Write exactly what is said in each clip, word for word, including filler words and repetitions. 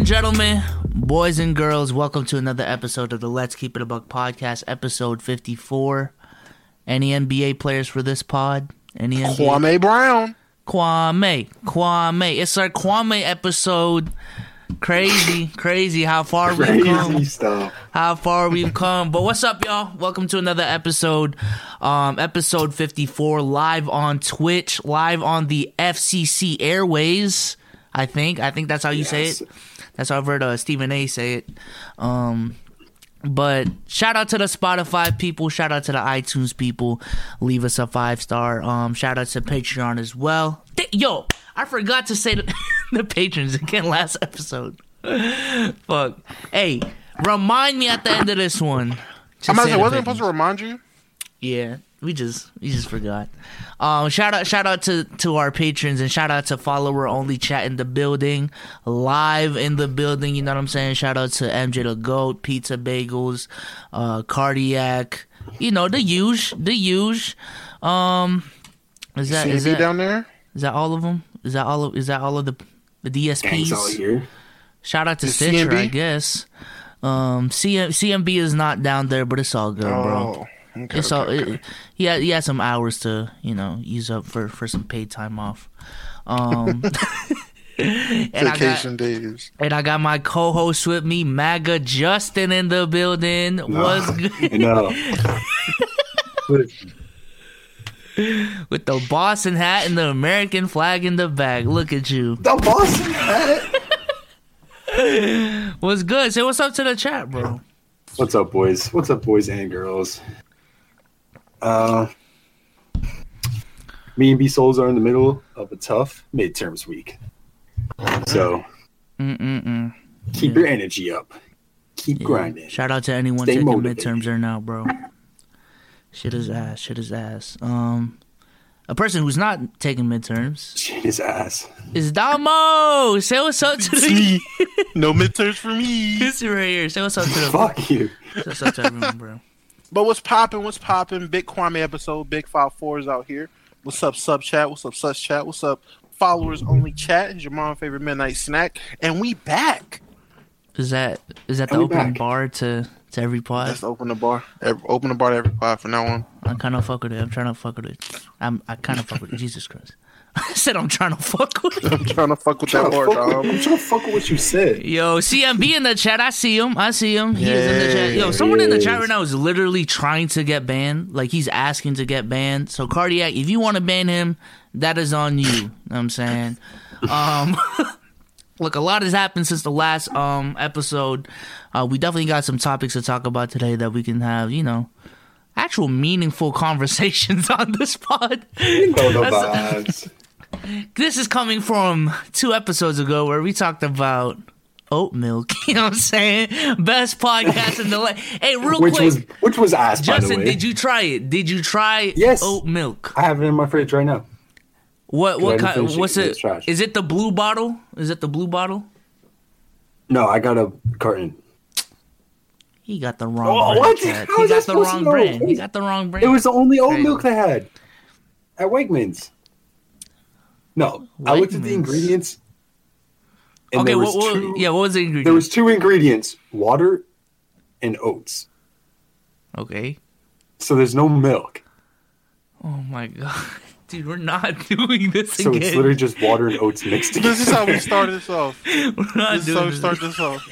and gentlemen, boys and girls, welcome to another episode of the Let's Keep It a Buck podcast, episode fifty-four. Any N B A players for this pod? Any N B A? Kwame Brown. Kwame. Kwame. It's our Kwame episode. Crazy, crazy how far Crazy we've come. Stuff. How far we've come. But what's up, y'all? Welcome to another episode. Um, episode fifty-four, live on Twitch, live on the F C C Airways. I think. I think that's how you yes. say it. That's how I've heard uh, Stephen A. say it. Um, but shout out to the Spotify people. Shout out to the iTunes people. Leave us a five star. Um, shout out to Patreon as well. Th- Yo, I forgot to say the, the patrons again last episode. Fuck. Hey, remind me at the end of this one. I'm about to say, wasn't I supposed to remind you? Yeah, we just we just forgot. Um, shout out, shout out to, to our patrons, and shout out to follower only chat in the building, live in the building. You know what I'm saying? Shout out to M J the Goat, Pizza Bagels, uh, Cardiac. You know the huge, the huge. Um, is that is that down there? Is that all of them? Is that all of is that all of the the D S Ps? All here. Shout out to the Stitcher, C M B? I guess. Um, C M, C M B is not down there, but it's all good, bro. Oh. Okay, it's okay, all, okay. It, he had he had some hours to, you know, use up for, for some paid time off. Um, and Vacation I got, days. And I got my co-host with me, MAGA Justin, in the building. No, What's good? No. With the Boston hat and the American flag in the back. Look at you. The Boston hat. What's good? Say what's up to the chat, bro. What's up, boys? What's up, boys and girls? Uh, me and B Souls are in the middle of a tough midterms week, so Mm-mm-mm. keep yeah. your energy up. Keep yeah. grinding. Shout out to anyone Stay taking motivated. midterms right now, bro. Shit is ass. Shit is ass. Um, a person who's not taking midterms. Shit is ass. Is Damo. Say what's up to It's the. me. No midterms for me. This right here. Say what's up to the. Fuck you. Say what's up to everyone, bro. But what's popping? What's popping? Big Kwame episode. Big Five Fours out here. What's up, sub chat? What's up, sus chat? What's up, followers only chat? It's your mom's favorite midnight snack, and we back. Is that is that the I'll be open back. bar to to every pod? Let's open the bar. Every, open the bar to every pod from now on. I kind of fuck with it. I'm trying to fuck with it. I'm I kind of fuck with it. Jesus Christ. I said I'm trying to fuck with it. I'm trying to fuck with Trying that to bar, fuck- dog. I'm trying to fuck with what you said. Yo, C M B in the chat. I see him. I see him. He is in the chat. Yo, Yeah, someone he in the is. chat right now is literally trying to get banned. Like, he's asking to get banned. So, Cardiac, if you want to ban him, that is on you. You know what I'm saying? Um, look, a lot has happened since the last um episode. Uh, we definitely got some topics to talk about today that we can have, you know, actual meaningful conversations on this pod. You know the That's- vibes. This is coming from two episodes ago where we talked about oat milk. You know what I'm saying? Best podcast in the land. Hey, real Which quick, was which was ass, by the Justin, way. did you try it? Did you try Yes. oat milk? I have it in my fridge right now. What I what didn't kind? finish it What's 'cause it? it's trash. Is it the blue bottle? Is it the blue bottle? No, I got a carton. He got the wrong Oh, brand. what? Chad. How He is that got the supposed to wrong know? brand. He got the wrong brand. It was the only oat Crazy. milk they had at Wegmans. No, I looked at the Wegmans. ingredients. And okay. there was What, what, two, yeah. What was the ingredient? There was two ingredients: water and oats. Okay. So there's no milk. Oh my god, dude, we're not doing this So again. it's literally just water and oats mixed together. This is how we started this off. we're not This is how doing we this. start this off.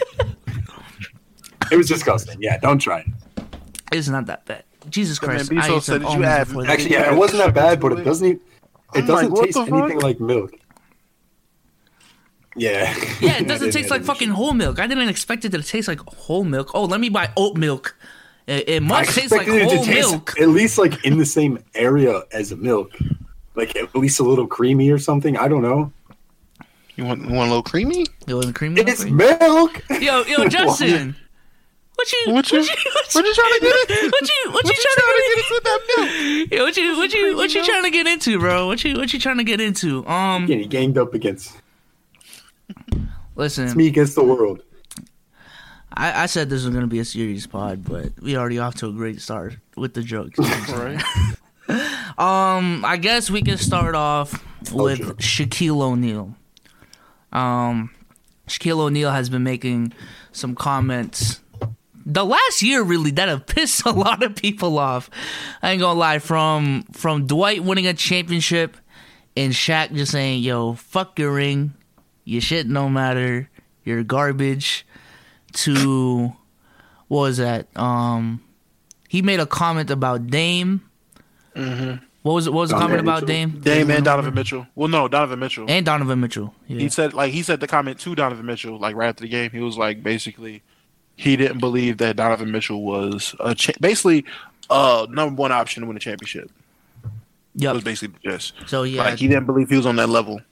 It was disgusting. Yeah, don't try it. It's not that bad. Jesus Yeah, man, Christ! Be I so ate some said, did you almonds add- before this. Actually, yeah, it wasn't that bad, but it doesn't. Even, it I'm doesn't like, what taste the fuck? anything like milk. Yeah. Yeah, it doesn't didn't taste have like any fucking shit. whole milk. I didn't expect it to taste like whole milk. Oh, let me buy oat milk. It, it I must taste like expected it whole to taste milk. at least like in the same area as a milk, like at least a little creamy or something. I don't know. You want, you want a little creamy? It wasn't creamy. It's enough for you? milk. Yo, yo, Justin. What you? What you- What you? what you trying to get into? What you? What you What you trying to get into with that milk? Yo, what you? What you? What you milk? trying to get into, bro? What you? What you trying to get into? Um, Again, he ganged up against listen. me against the world. I, I said this was gonna be a serious pod, but we already off to a great start with the jokes. Right. Um, I guess we can start off with joke. Shaquille O'Neal. Um, Shaquille O'Neal has been making some comments the last year, really, that have pissed a lot of people off. I ain't gonna lie. From from Dwight winning a championship and Shaq just saying, yo, fuck your ring. Your shit no matter. You're garbage. To, what was that? Um, he made a comment about Dame. Mm-hmm. What was it? What was the Donovan comment about Mitchell. Dame? Dame and Donovan Mitchell. Well, no, Donovan Mitchell. And Donovan Mitchell. Yeah. He said like he said the comment to Donovan Mitchell like right after the game. He was like basically he didn't believe that Donovan Mitchell was a cha- basically uh number one option to win a championship. Yep. Was basically the gist. So yeah, Like he didn't believe he was on that level.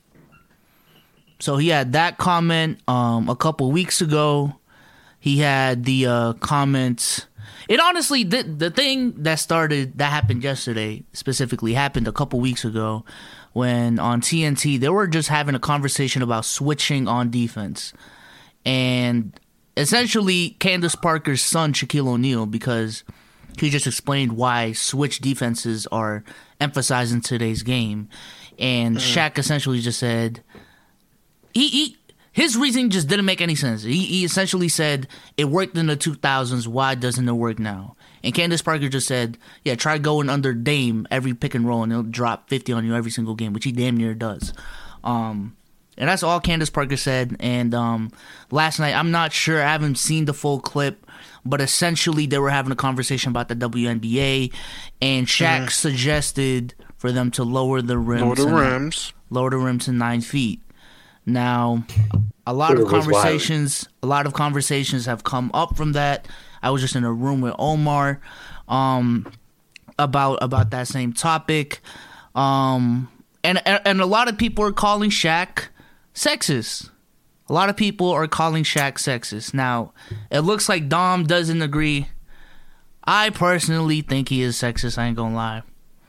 So he had that comment um, a couple weeks ago. He had the uh, comments. It honestly, the, the thing that started, that happened yesterday specifically, happened a couple weeks ago when on T N T, they were just having a conversation about switching on defense. And essentially, Candace Parker's son, Shaquille O'Neal, because he just explained why switch defenses are emphasized in today's game. And mm. Shaq essentially just said... He, he his reasoning just didn't make any sense. He, he essentially said it worked in the two thousands. Why doesn't it work now? And Candace Parker just said, "Yeah, try going under Dame every pick and roll, and he'll drop fifty on you every single game," which he damn near does. Um, and that's all Candace Parker said. And um, last night, I'm not sure. I haven't seen the full clip, but essentially they were having a conversation about the W N B A, and Shaq mm. suggested for them to lower the rims, lower the rims, lower the rim to nine feet. Now, a lot of conversations, a lot of conversations have come up from that. I was just in a room with Omar, um, about about that same topic, um, and and a lot of people are calling Shaq sexist. A lot of people are calling Shaq sexist. Now, it looks like Dom doesn't agree. I personally think he is sexist. I ain't gonna lie,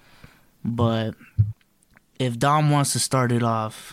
but if Dom wants to start it off.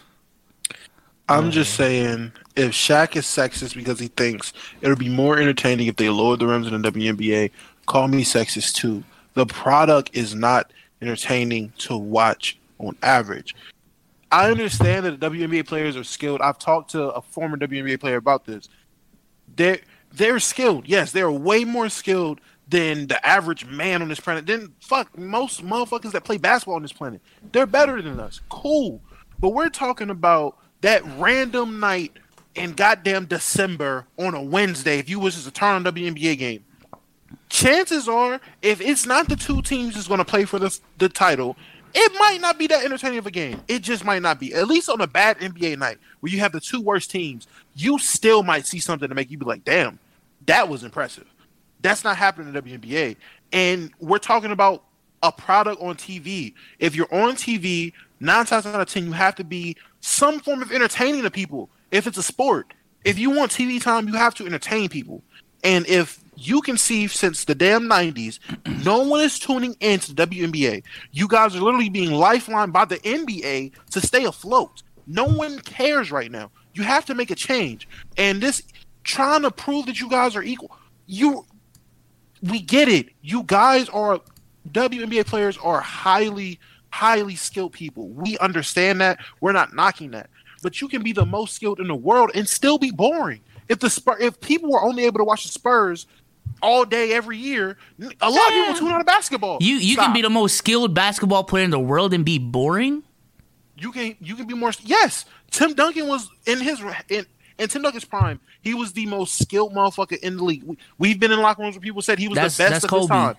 I'm just saying, if Shaq is sexist because he thinks it would be more entertaining if they lowered the rims in the W N B A, call me sexist too. The product is not entertaining to watch on average. I understand that the W N B A players are skilled. I've talked to a former W N B A player about this. They're, they're skilled. Yes, they're way more skilled than the average man on this planet. Then, fuck, most motherfuckers that play basketball on this planet. They're better than us. Cool. But we're talking about that random night in goddamn December on a Wednesday, if you was to turn on a W N B A game, chances are, if it's not the two teams that's going to play for the, the title, it might not be that entertaining of a game. It just might not be. At least on a bad N B A night where you have the two worst teams, you still might see something to make you be like, damn, that was impressive. That's not happening in the W N B A. And we're talking about a product on T V. If you're on T V, nine times out of ten, you have to be some form of entertaining to people. If it's a sport, if you want T V time, you have to entertain people. And if you can see since the damn nineties, no one is tuning into the W N B A. You guys are literally being lifelined by the N B A to stay afloat. No one cares right now. You have to make a change. And this trying to prove that you guys are equal, you, we get it. You guys are, W N B A players are highly highly skilled people. We understand that. We're not knocking that. But you can be the most skilled in the world and still be boring. If the Spurs, if people were only able to watch the Spurs all day every year, a lot yeah. of people tune out of basketball. You you Stop. can be the most skilled basketball player in the world and be boring? You can you can be more. Yes, Tim Duncan was in his in, in Tim Duncan's prime. He was the most skilled motherfucker in the league. We, we've been in locker rooms where people said he was that's, the best that's of Kobe. his time.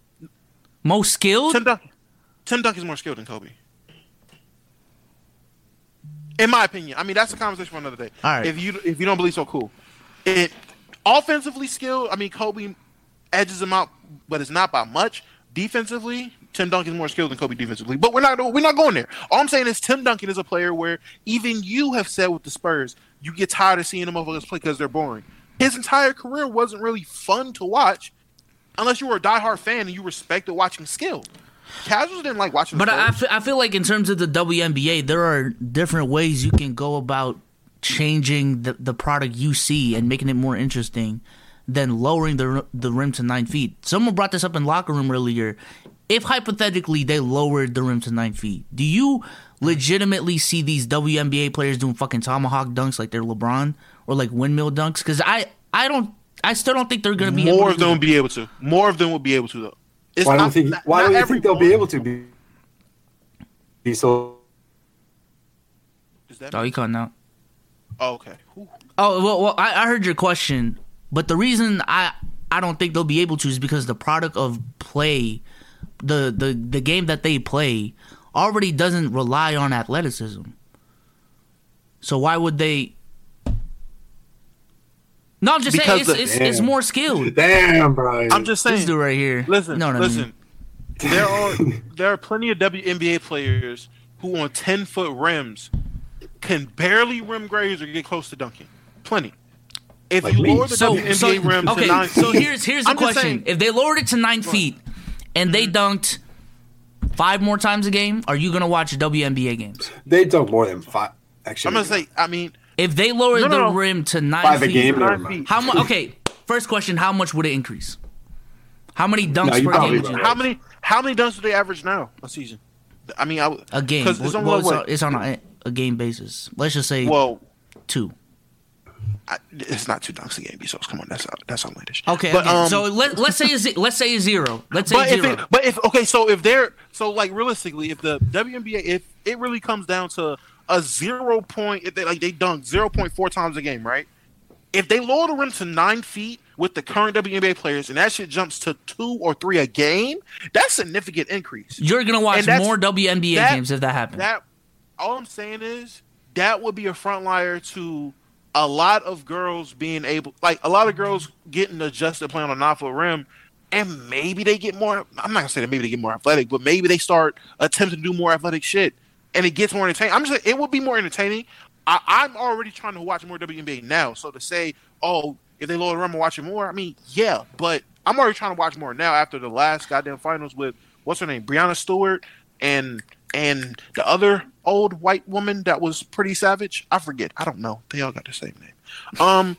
Most skilled? Tim Duncan. Tim Duncan's more skilled than Kobe. In my opinion. I mean, that's a conversation for another day. All right. If you if you don't believe so, cool. It offensively skilled, I mean, Kobe edges him out, but it's not by much. Defensively, Tim Duncan's more skilled than Kobe defensively. But we're not we're not going there. All I'm saying is Tim Duncan is a player where even you have said with the Spurs, you get tired of seeing them motherfuckers play because they're boring. His entire career wasn't really fun to watch unless you were a diehard fan and you respected watching skill. Casuals didn't like watching the But I, Spurs. feel, I feel like in terms of the W N B A, there are different ways you can go about changing the, the product you see and making it more interesting than lowering the the rim to nine feet. Someone brought this up in locker room earlier. If hypothetically they lowered the rim to nine feet, do you legitimately see these W N B A players doing fucking tomahawk dunks like they're LeBron? or like windmill dunks? Because I, I don't, I still don't think they're going to be more able to of them do will be able to. More of them will be able to though. It's why not, don't think? not, Why not don't you think they'll be able to be? be so. Is that Oh, you cutting out? oh, okay. Whew. Oh well, well I, I heard your question, but the reason I I don't think they'll be able to is because the product of play, the the the game that they play, already doesn't rely on athleticism. So why would they? No, I'm just Because saying the- it's, it's, it's Damn. more skilled. Damn, Brian. I'm just saying. This dude right here. Listen, no, no, no. listen. There are there are plenty of W N B A players who on ten foot rims can barely rim graze or get close to dunking. Plenty. If Like you me. lower the So, W N B A so rim okay. to nine So feet, here's here's the I'm just question: saying- if they lowered it to nine feet and they dunked five more times a game, are you gonna watch W N B A games? They dunk more than five. Actually, I'm gonna say. I mean, If they lowered No, no, the no. rim to nine five a feet, game. Never nine mind. feet. how much? Okay, first question: how much would it increase? How many dunks No, you per probably game would you right. how many how many dunks do they average now a season? I mean, I would a game? because it's Well, only it's, what, on, it's on a, a game basis. Let's just say well, two. I, it's not two dunks a game. So come on, that's that's outlandish. Okay, but, okay. um, so let let's say it's, let's say it's zero. Let's say But if, zero. it, but if okay, so if they're so like realistically, if the W N B A, if it really comes down to a zero point, if they like they dunk zero point four times a game, right? If they lower the rim to nine feet with the current W N B A players, and that shit jumps to two or three a game, that's a significant increase. You're gonna watch and that's- more W N B A that- games if that happens. That all I'm saying is that would be a frontlier to a lot of girls being able, like a lot of girls getting adjusted playing on a nine foot rim, and maybe they get more. I'm not gonna say that maybe they get more athletic, but maybe they start attempting to do more athletic shit, and it gets more entertaining. I'm just saying it would be more entertaining. I, I'm already trying to watch more W N B A now, so to say, oh, if they lower the rim, I'm watching more. I mean, yeah, but I'm already trying to watch more now after the last goddamn finals with what's her name, Brianna Stewart, and and the other old white woman that was pretty savage. I forget. I don't know. They all got the same name. Um,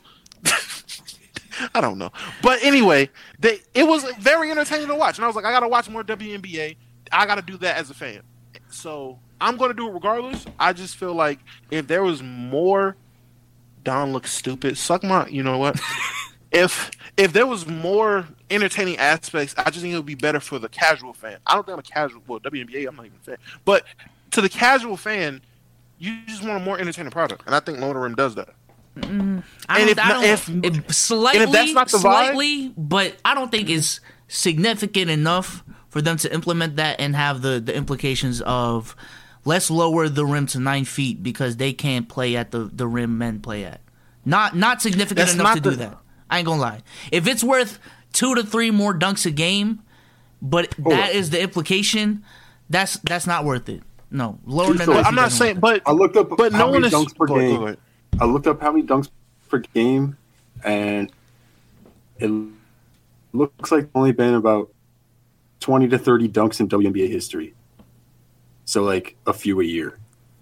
I don't know. But anyway, they it was very entertaining to watch, and I was like, I gotta watch more W N B A. I gotta do that as a fan. So I'm gonna do it regardless. I just feel like if there was more, Don looks stupid. Suck my. You know what? if if there was more entertaining aspects, I just think it would be better for the casual fan. I don't think I'm a casual. Well, W N B A, I'm not even a fan. But to the casual fan, you just want a more entertaining product, and I think Lower Rim does that. I And don't, if I not- don't, if- it- slightly, and if that's not the vibe- slightly, but I don't think it's significant enough for them to implement that and have the, the implications of let's lower the rim to nine feet because they can't play at the, the rim men play at. Not not significant That's enough not to do the- that. I ain't gonna lie. If it's worth two to three more dunks a game, but that is the implication, that's that's not worth it. No, lower than So nine But I'm feet not doesn't saying, work. but I looked up but how no one many is dunks per go ahead, game. go ahead. I looked up how many dunks per game, and it looks like only been about twenty to thirty dunks in W N B A history. So like a few a year.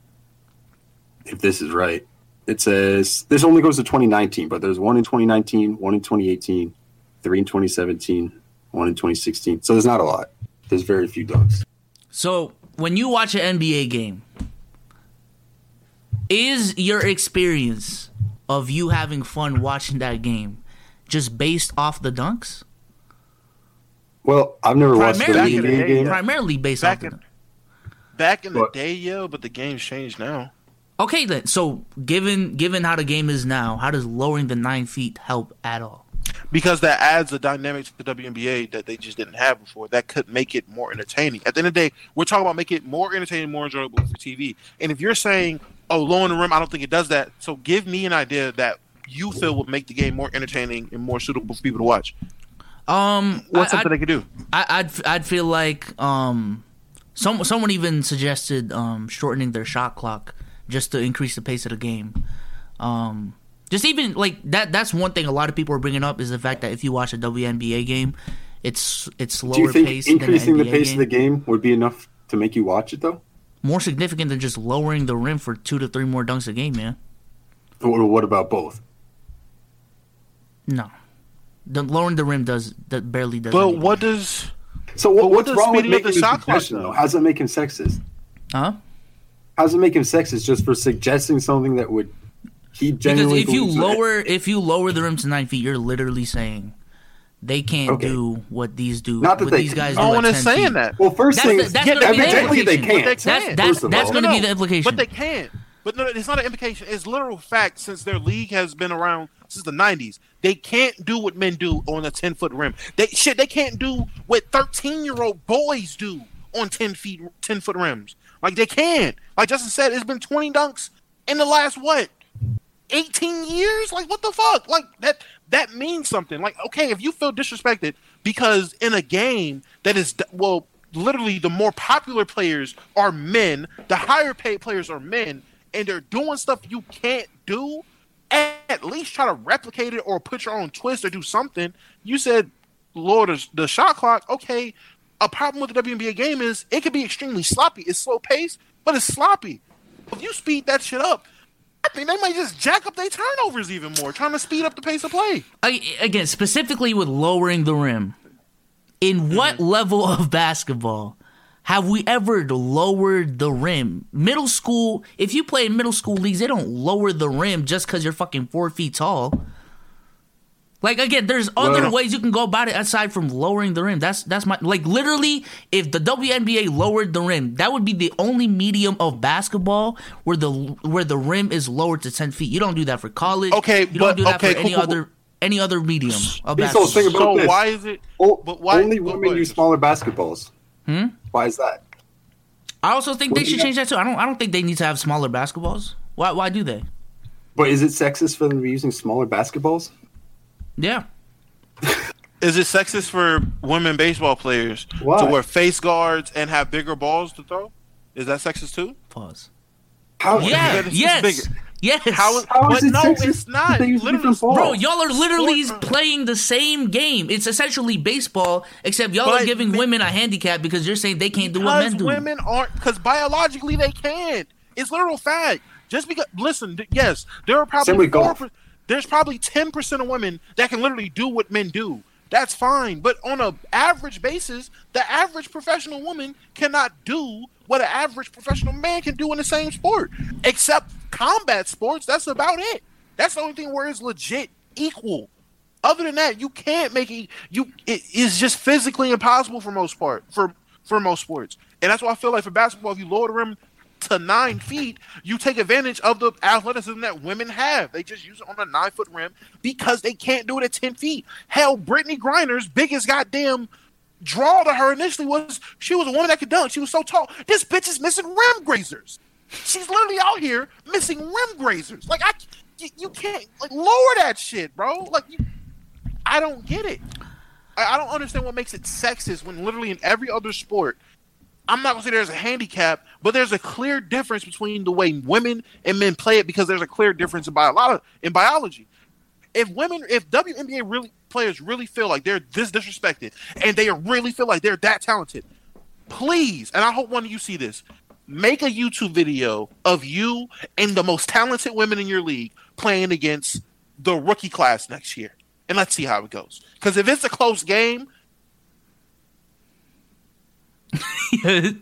If this is right. It says this only goes to twenty nineteen, but there's one in twenty nineteen, one in twenty eighteen, three in twenty seventeen, one in twenty sixteen. So there's not a lot. There's very few dunks. So when you watch an N B A game, is your experience of you having fun watching that game just based off the dunks? Well, I've never watched a Primarily, W N B A day, game. yeah. primarily based Back off the in- dunks. Back in the But- day, yeah, but the game's changed now. Okay, then. So given given how the game is now, how does lowering the nine feet help at all? Because that adds a dynamic to the W N B A that they just didn't have before. That could make it more entertaining. At the end of the day, we're talking about making it more entertaining, more enjoyable for T V. And if you're saying, oh, low in the rim, I don't think it does that. So give me an idea that you feel would make the game more entertaining and more suitable for people to watch. Um, What's I, something I'd, they could do? I, I'd I'd feel like um, some someone even suggested um shortening their shot clock just to increase the pace of the game. Um, just even like that. That's one thing a lot of people are bringing up is the fact that if you watch a W N B A game, it's it's slower Do you think pace increasing than the an N B A pace game. of the game would be enough to make you watch it, though? More significant than just lowering the rim for two to three more dunks a game, man. Or what about both? No, the lowering the rim does that barely does. But anything. what does So what, But what what's does wrong with speeding up making the him shot clock, suggestion, though? though? How does that make him sexist? Huh? How does it make him sexist just for suggesting something that would he Because genuinely if you believes that- lower if you lower the rim to nine feet, you're literally saying they can't Okay. do what these do. Not that what they these can. guys No do. one at is ten saying feet. that. Well, first That's thing, the- that's yeah, gonna be the evidently they implication. can't. But they That's can. that's First of that's all. going to No, be no, the implication. But they can't. But no, it's not an implication. It's literal fact since their league has been around since the nineties. They can't do what men do on a ten-foot rim. They shit. They can't do what thirteen-year-old boys do on ten feet, ten-foot rims. Like they can't. Like Justin said, it's been twenty dunks in the last what, eighteen years? Like what the fuck? Like that. That means something. Like okay, if you feel disrespected because in a game that is well. Literally, the more popular players are men, the higher paid players are men, and they're doing stuff you can't do. At least try to replicate it or put your own twist or do something. You said, Lord, the shot clock. Okay, a problem with the W N B A game is it can be extremely sloppy. It's slow paced, but it's sloppy. If you speed that shit up, I think they might just jack up their turnovers even more, trying to speed up the pace of play. Again, specifically with lowering the rim. In what mm-hmm. level of basketball have we ever lowered the rim? Middle school, if you play in middle school leagues, they don't lower the rim just because you're fucking four feet tall. Like, again, there's other well, ways you can go about it aside from lowering the rim. That's that's my, like, literally, if the W N B A lowered the rim, that would be the only medium of basketball where the where the rim is lowered to ten feet. You don't do that for college. Okay, you don't but, do that okay, for cool, any cool, other... Any other medium of basketball. So, so this. why is it? O- but why only women use smaller basketballs? Hmm? Why is that? I also think what they should change that too. I don't. I don't think they need to have smaller basketballs. Why? Why do they? But is it sexist for them to be using smaller basketballs? Yeah. Is it sexist for women baseball players why? to wear face guards and have bigger balls to throw? Is that sexist too? Pause. How? Yeah. Yes. Bigger. Yes. How is, How but is it no, sexist? it's not. Bro, y'all are literally playing the same game. It's essentially baseball, except y'all but are giving men, women a handicap because you're saying they can't do what men do. Women aren't, because biologically they can't. It's literal fact. Just because, listen, yes, there are probably four, there's probably ten percent of women that can literally do what men do. That's fine. But on an average basis, the average professional woman cannot do what an average professional man can do in the same sport. Except combat sports, that's about it. That's the only thing where it's legit equal. Other than that, you can't make it. You it is just physically impossible for most part for for most sports, and that's why I feel like for basketball, if you lower the rim to nine feet, you take advantage of the athleticism that women have. They just use it on a nine foot rim because they can't do it at ten feet. Hell, Brittany Griner's biggest goddamn draw to her initially was she was a woman that could dunk. She was so tall. This bitch is missing rim grazers. She's literally out here missing rim grazers. Like I, you, you can't like lower that shit, bro. Like you, I don't get it. I, I don't understand what makes it sexist when literally in every other sport, I'm not gonna say there's a handicap, but there's a clear difference between the way women and men play it because there's a clear difference in bio- in biology. If women, if W N B A really players really feel like they're this disrespected and they really feel like they're that talented, please, and I hope one of you see this, make a YouTube video of you and the most talented women in your league playing against the rookie class next year, and let's see how it goes. Because if it's a close game. Like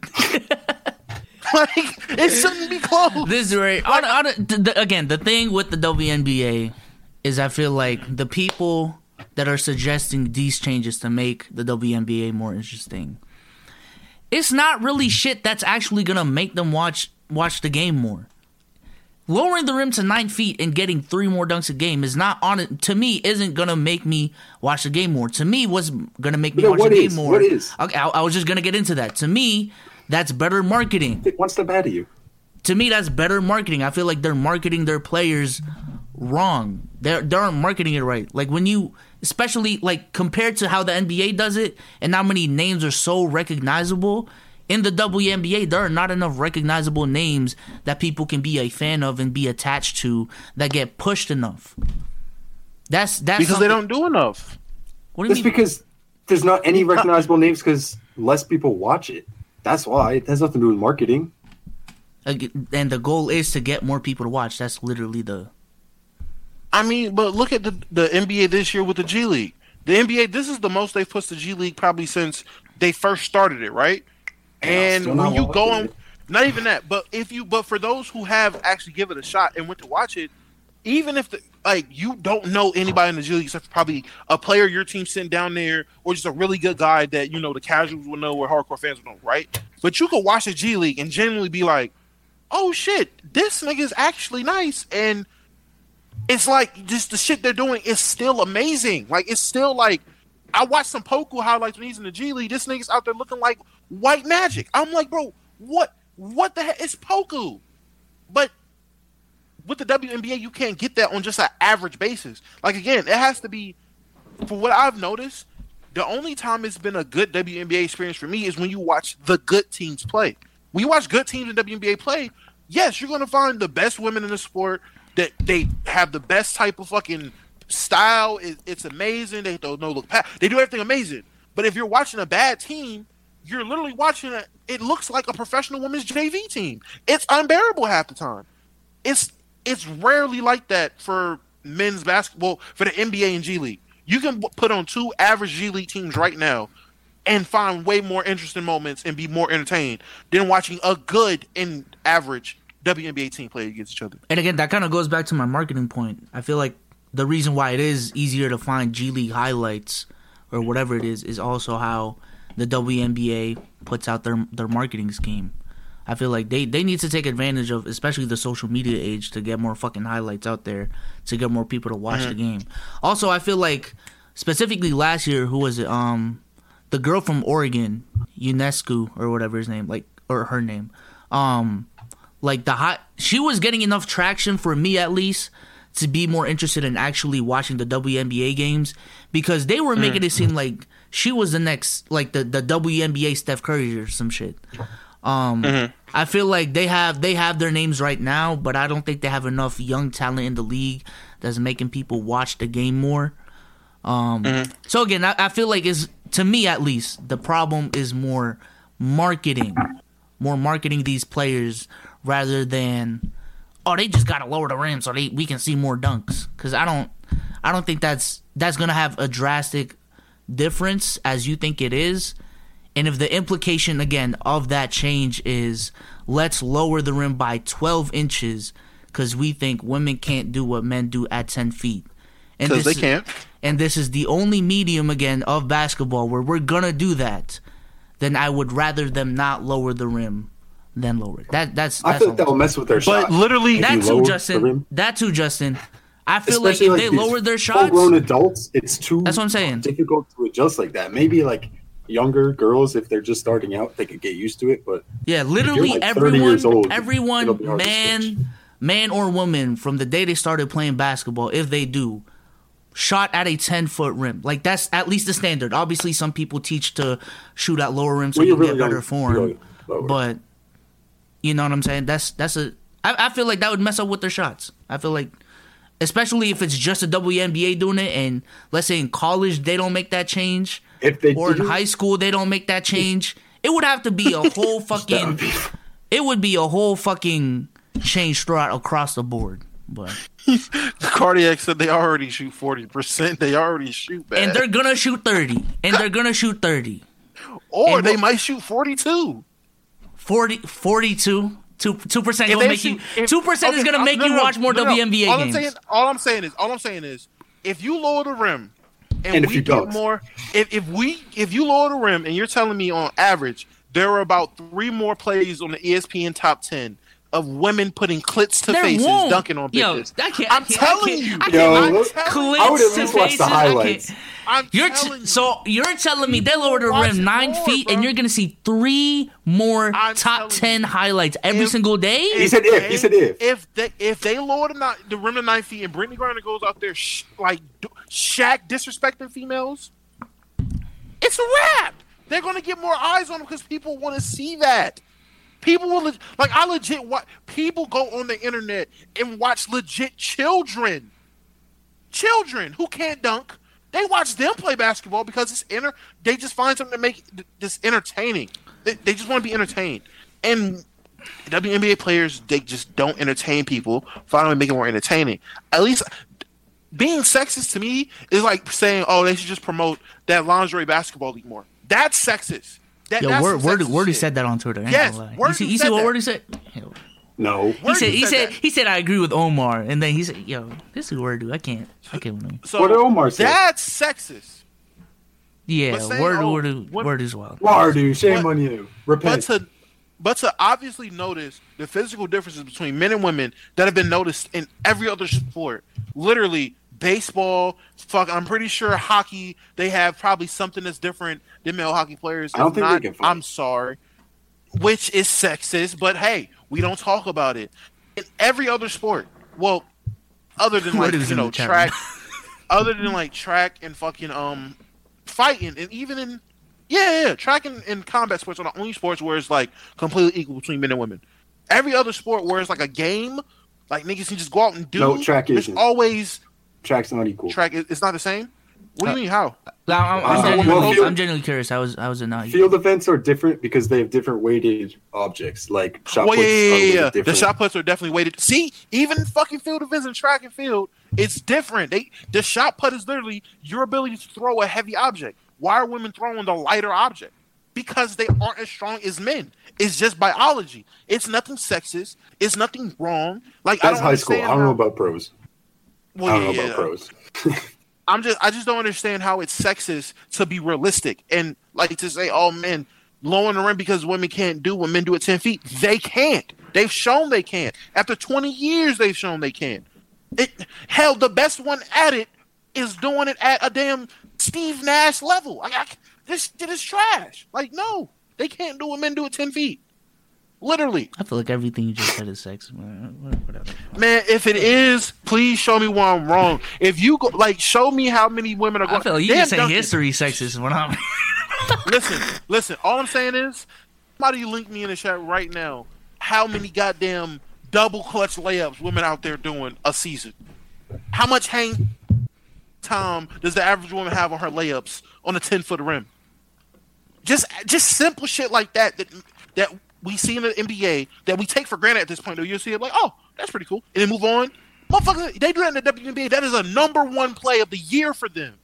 it shouldn't be close. This is right. On, on, the, the, again, the thing with the W N B A is I feel like the people that are suggesting these changes to make the W N B A more interesting, it's not really shit that's actually gonna make them watch watch the game more. Lowering the rim to nine feet and getting three more dunks a game is not on it. To me, isn't gonna make me watch the game more. To me, what's gonna make me yeah, watch the is? game more? What is? Okay, I, I was just gonna get into that. To me, that's better marketing. What's the bad of you? To me, that's better marketing. I feel like they're marketing their players wrong. They're they aren't marketing it right. Like when you, especially like compared to how the N B A does it, and how many names are so recognizable. In the W N B A, there are not enough recognizable names that people can be a fan of and be attached to that get pushed enough. That's that's because they don't do enough. What do you That's mean? Because there's not any recognizable names because less people watch it. That's why. It has nothing to do with marketing. And the goal is to get more people to watch. That's literally the. I mean, but look at the the N B A this year with the G League. The N B A, this is the most they've pushed the G League probably since they first started it, right? And yeah, when you go on, not even that, but if you, but for those who have actually given it a shot and went to watch it, even if the, like you don't know anybody in the G League except for probably a player your team sitting down there, or just a really good guy that you know the casuals will know or hardcore fans will know, right? But you could watch the G League and genuinely be like, "Oh shit, this nigga is actually nice," and it's like just the shit they're doing is still amazing. Like it's still like I watched some Poku highlights when he's in the G League. This nigga's out there looking like white magic. I'm like, bro, what? What the heck? It's Poku, but with the W N B A, you can't get that on just an average basis. Like, again, it has to be, for what I've noticed, the only time it's been a good W N B A experience for me is when you watch the good teams play. When you watch good teams in W N B A play, yes, you're going to find the best women in the sport, that they have the best type of fucking style. It, it's amazing. They don't know look past. They do everything amazing. But if you're watching a bad team, you're literally watching it. It looks like a professional women's J V team. It's unbearable half the time. It's It's rarely like that for men's basketball, for the N B A and G League. You can put on two average G League teams right now and find way more interesting moments and be more entertained than watching a good and average W N B A team play against each other. And again, that kind of goes back to my marketing point. I feel like the reason why it is easier to find G League highlights or whatever it is is also how the W N B A puts out their their marketing scheme. I feel like they, they need to take advantage of, especially the social media age, to get more fucking highlights out there, to get more people to watch mm-hmm. the game. Also, I feel like, specifically last year, who was it? Um, the girl from Oregon, UNESCO, or whatever his name, like, or her name. Um, like, the hot, she was getting enough traction, for me at least, to be more interested in actually watching the W N B A games, because they were making mm-hmm. it seem like she was the next, like, the, the W N B A Steph Curry or some shit. Um, mm-hmm. I feel like they have they have their names right now, but I don't think they have enough young talent in the league that's making people watch the game more. Um, mm-hmm. So again, I, I feel like is to me at least the problem is more marketing, more marketing these players rather than oh they just gotta lower the rim so they we can see more dunks. Because I don't I don't think that's that's gonna have a drastic difference as you think it is. And if the implication, again, of that change is let's lower the rim by twelve inches because we think women can't do what men do at ten feet. Because they can't. And this is the only medium, again, of basketball where we're going to do that, then I would rather them not lower the rim than lower it. That, that's, that's I feel like that will mess with their shot. But literally, that too, Justin. That too, Justin. I feel Especially like if like they lower their shots. Full-grown adults, it's too that's what I'm saying. difficult to adjust like that. Maybe like younger girls, if they're just starting out, they could get used to it. But yeah, literally like everyone, old, everyone, man, man or woman, from the day they started playing basketball, if they do, shot at a ten foot rim. Like that's at least the standard. Obviously, some people teach to shoot at lower rims so well, you really get better form. But you know what I'm saying? That's that's a. I, I feel like that would mess up with their shots. I feel like. Especially if it's just a W N B A doing it, and let's say in college they don't make that change, if they or do, in high school they don't make that change, it would have to be a whole fucking. It would be a whole fucking change throughout across the board. But Cardiac said they already shoot forty percent. They already shoot bad, and they're gonna shoot thirty, and they're gonna shoot thirty, or and they might shoot forty-two. forty, forty-two Two two percent gonna make shoot, you. Two percent is gonna make no, you watch more no, no, W N B A all games. I'm saying, all I'm saying is, all I'm saying is, if you lower the rim and, and we get don't. more, if if we if you lower the rim and you're telling me on average there are about three more plays on the E S P N top ten of women putting clits to there faces won't. dunking on bitches. Yo, I can't, I'm I can't, telling I can't, you, I can't, yo, I look, clits I would at least to watch faces, the highlights. I'm you're telling t- you. So you're telling me they lowered the rim nine more, feet, bro. and you're gonna see three more I'm top ten you. highlights every if, single day? He said if. He said if. If they if they lower the, ni- the rim to nine feet and Brittany Griner goes out there sh- like d- Shaq disrespecting females, it's a wrap. They're gonna get more eyes on them because people want to see that. People will le- like I legit what people go on the internet and watch legit children, children who can't dunk. They watch them play basketball because it's inter. They just find something to make this entertaining. They, they just want to be entertained. And W N B A players, they just don't entertain people. Finally, make it more entertaining. At least being sexist to me is like saying, "Oh, they should just promote that lingerie basketball league more." That's sexist. That, Yo, that's Word, Word, Wordy shit. said that on Twitter. Yes, Word you see, see, you see what Wordy said? No, No. He said, he said, that? he said, I agree with Omar, and then he said, "Yo, this is word, dude. I can't, I can't with him." So What did Omar say? That's sexist. Yeah, But saying, word, oh, word, what- word is wild. Mardu, shame But- on you. But Repent. to but to obviously notice the physical differences between men and women that have been noticed in every other sport, literally baseball, fuck, I'm pretty sure hockey, they have probably something that's different than male hockey players. I don't If think they not, can fight. I'm sorry, which is sexist. But hey, we don't talk about it in every other sport. Well, other than like What is you in know the chat track, other than like track and fucking um fighting, and even in yeah, yeah, track and, and combat sports are the only sports where it's like completely equal between men and women. Every other sport where it's like a game, like niggas can just go out and do. No, track it's isn't. always Track's not equal. track. it- It's not the same. What do you Uh, mean? How? I'm, I'm, Uh, genuinely, well, field- I'm genuinely curious. How was, how was it not? Field events are different because they have different weighted objects. Like shot Well, puts yeah, are yeah, a yeah, little yeah. bit The different. shot puts are definitely weighted. See, even fucking field events and track and field, it's different. They the shot put is literally your ability to throw a heavy object. Why are women throwing the lighter object? Because they aren't as strong as men. It's just biology. It's nothing sexist. It's nothing wrong. Like I That's don't high school. I understand don't know how- about pros. Well, I don't yeah, know about yeah. pros. I'm just I just don't understand how it's sexist to be realistic and like to say, oh men, lowering the rim because women can't do what men do at ten feet. They can't. They've shown they can't. After twenty years, they've shown they can. It hell, the best one at it is doing it at a damn Steve Nash level. Like I, this shit is trash. Like no, they can't do what men do at ten feet. Literally. I feel like everything you just said is sex. Whatever. Man, if it is, please show me where I'm wrong. If you go, like, show me how many women are going. I feel like you Damn, just say Duncan, history sexist when I'm. Listen, listen. All I'm saying is, somebody link me in the chat right now. How many goddamn double clutch layups women out there doing a season? How much hang time does the average woman have on her layups on a ten foot rim? Just, just simple shit like that that that we see in the N B A that we take for granted at this point. Though you see it like, oh, that's pretty cool, and then move on. Motherfucker, they do that in the W N B A. That is a number one play of the year for them.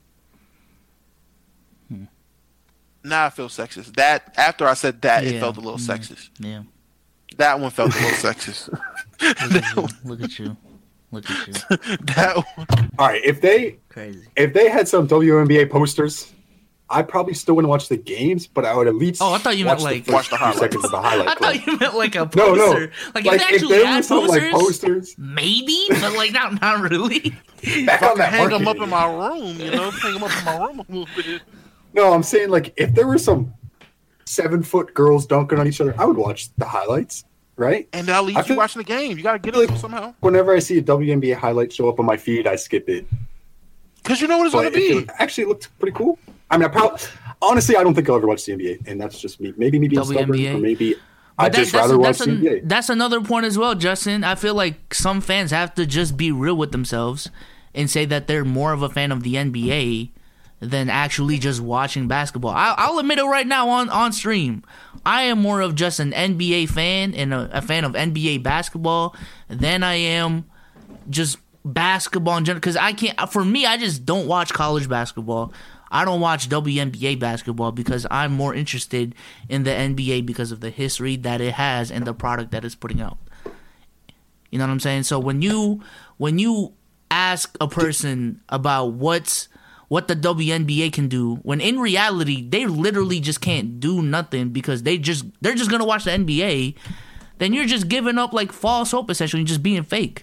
Hmm. Now I feel sexist. That after I said that, it Yeah. felt a little Mm. sexist. Yeah. That one felt a little sexist. Look at you. Look at you. That one. All right, if they Crazy. if they had some W N B A posters, I probably still wouldn't watch the games, but I would at least Oh, I thought you watch meant, like- the Watch first the few highlights. seconds of the highlight I clip. thought you meant like a No, poster. no. Like, Like if if they actually there had was some posters, like posters, maybe, but like not not really. back on that Hang them up marketing. in my room, you know. Hang them up in my room a little bit. No, I'm saying like if there were some seven foot girls dunking on each other, I would watch the highlights, right? And that leaves I you feel- watching the game. You gotta get like- it somehow. Whenever I see a W N B A highlight show up on my feed, I skip it. Because you know what it's But gonna if be. it actually looked pretty cool. I mean, I probably honestly I don't think I'll ever watch the N B A, and that's just me. Maybe me being stubborn, W N B A? or maybe But I'd that- just rather watch that's, the N B A. an, that's another point as well, Justin. I feel like some fans have to just be real with themselves and say that they're more of a fan of the N B A than actually just watching basketball. I, I'll admit it right now on, on stream. I am more of just an N B A fan and a, a fan of N B A basketball than I am just basketball in general. Because I can't, for me, I just don't watch college basketball. I don't watch W N B A basketball because I'm more interested in the N B A because of the history that it has and the product that it's putting out. You know what I'm saying? So when you when you ask a person about what's what the W N B A can do, when in reality they literally just can't do nothing because they just they're just gonna watch the N B A, then you're just giving up like false hope essentially, just being fake.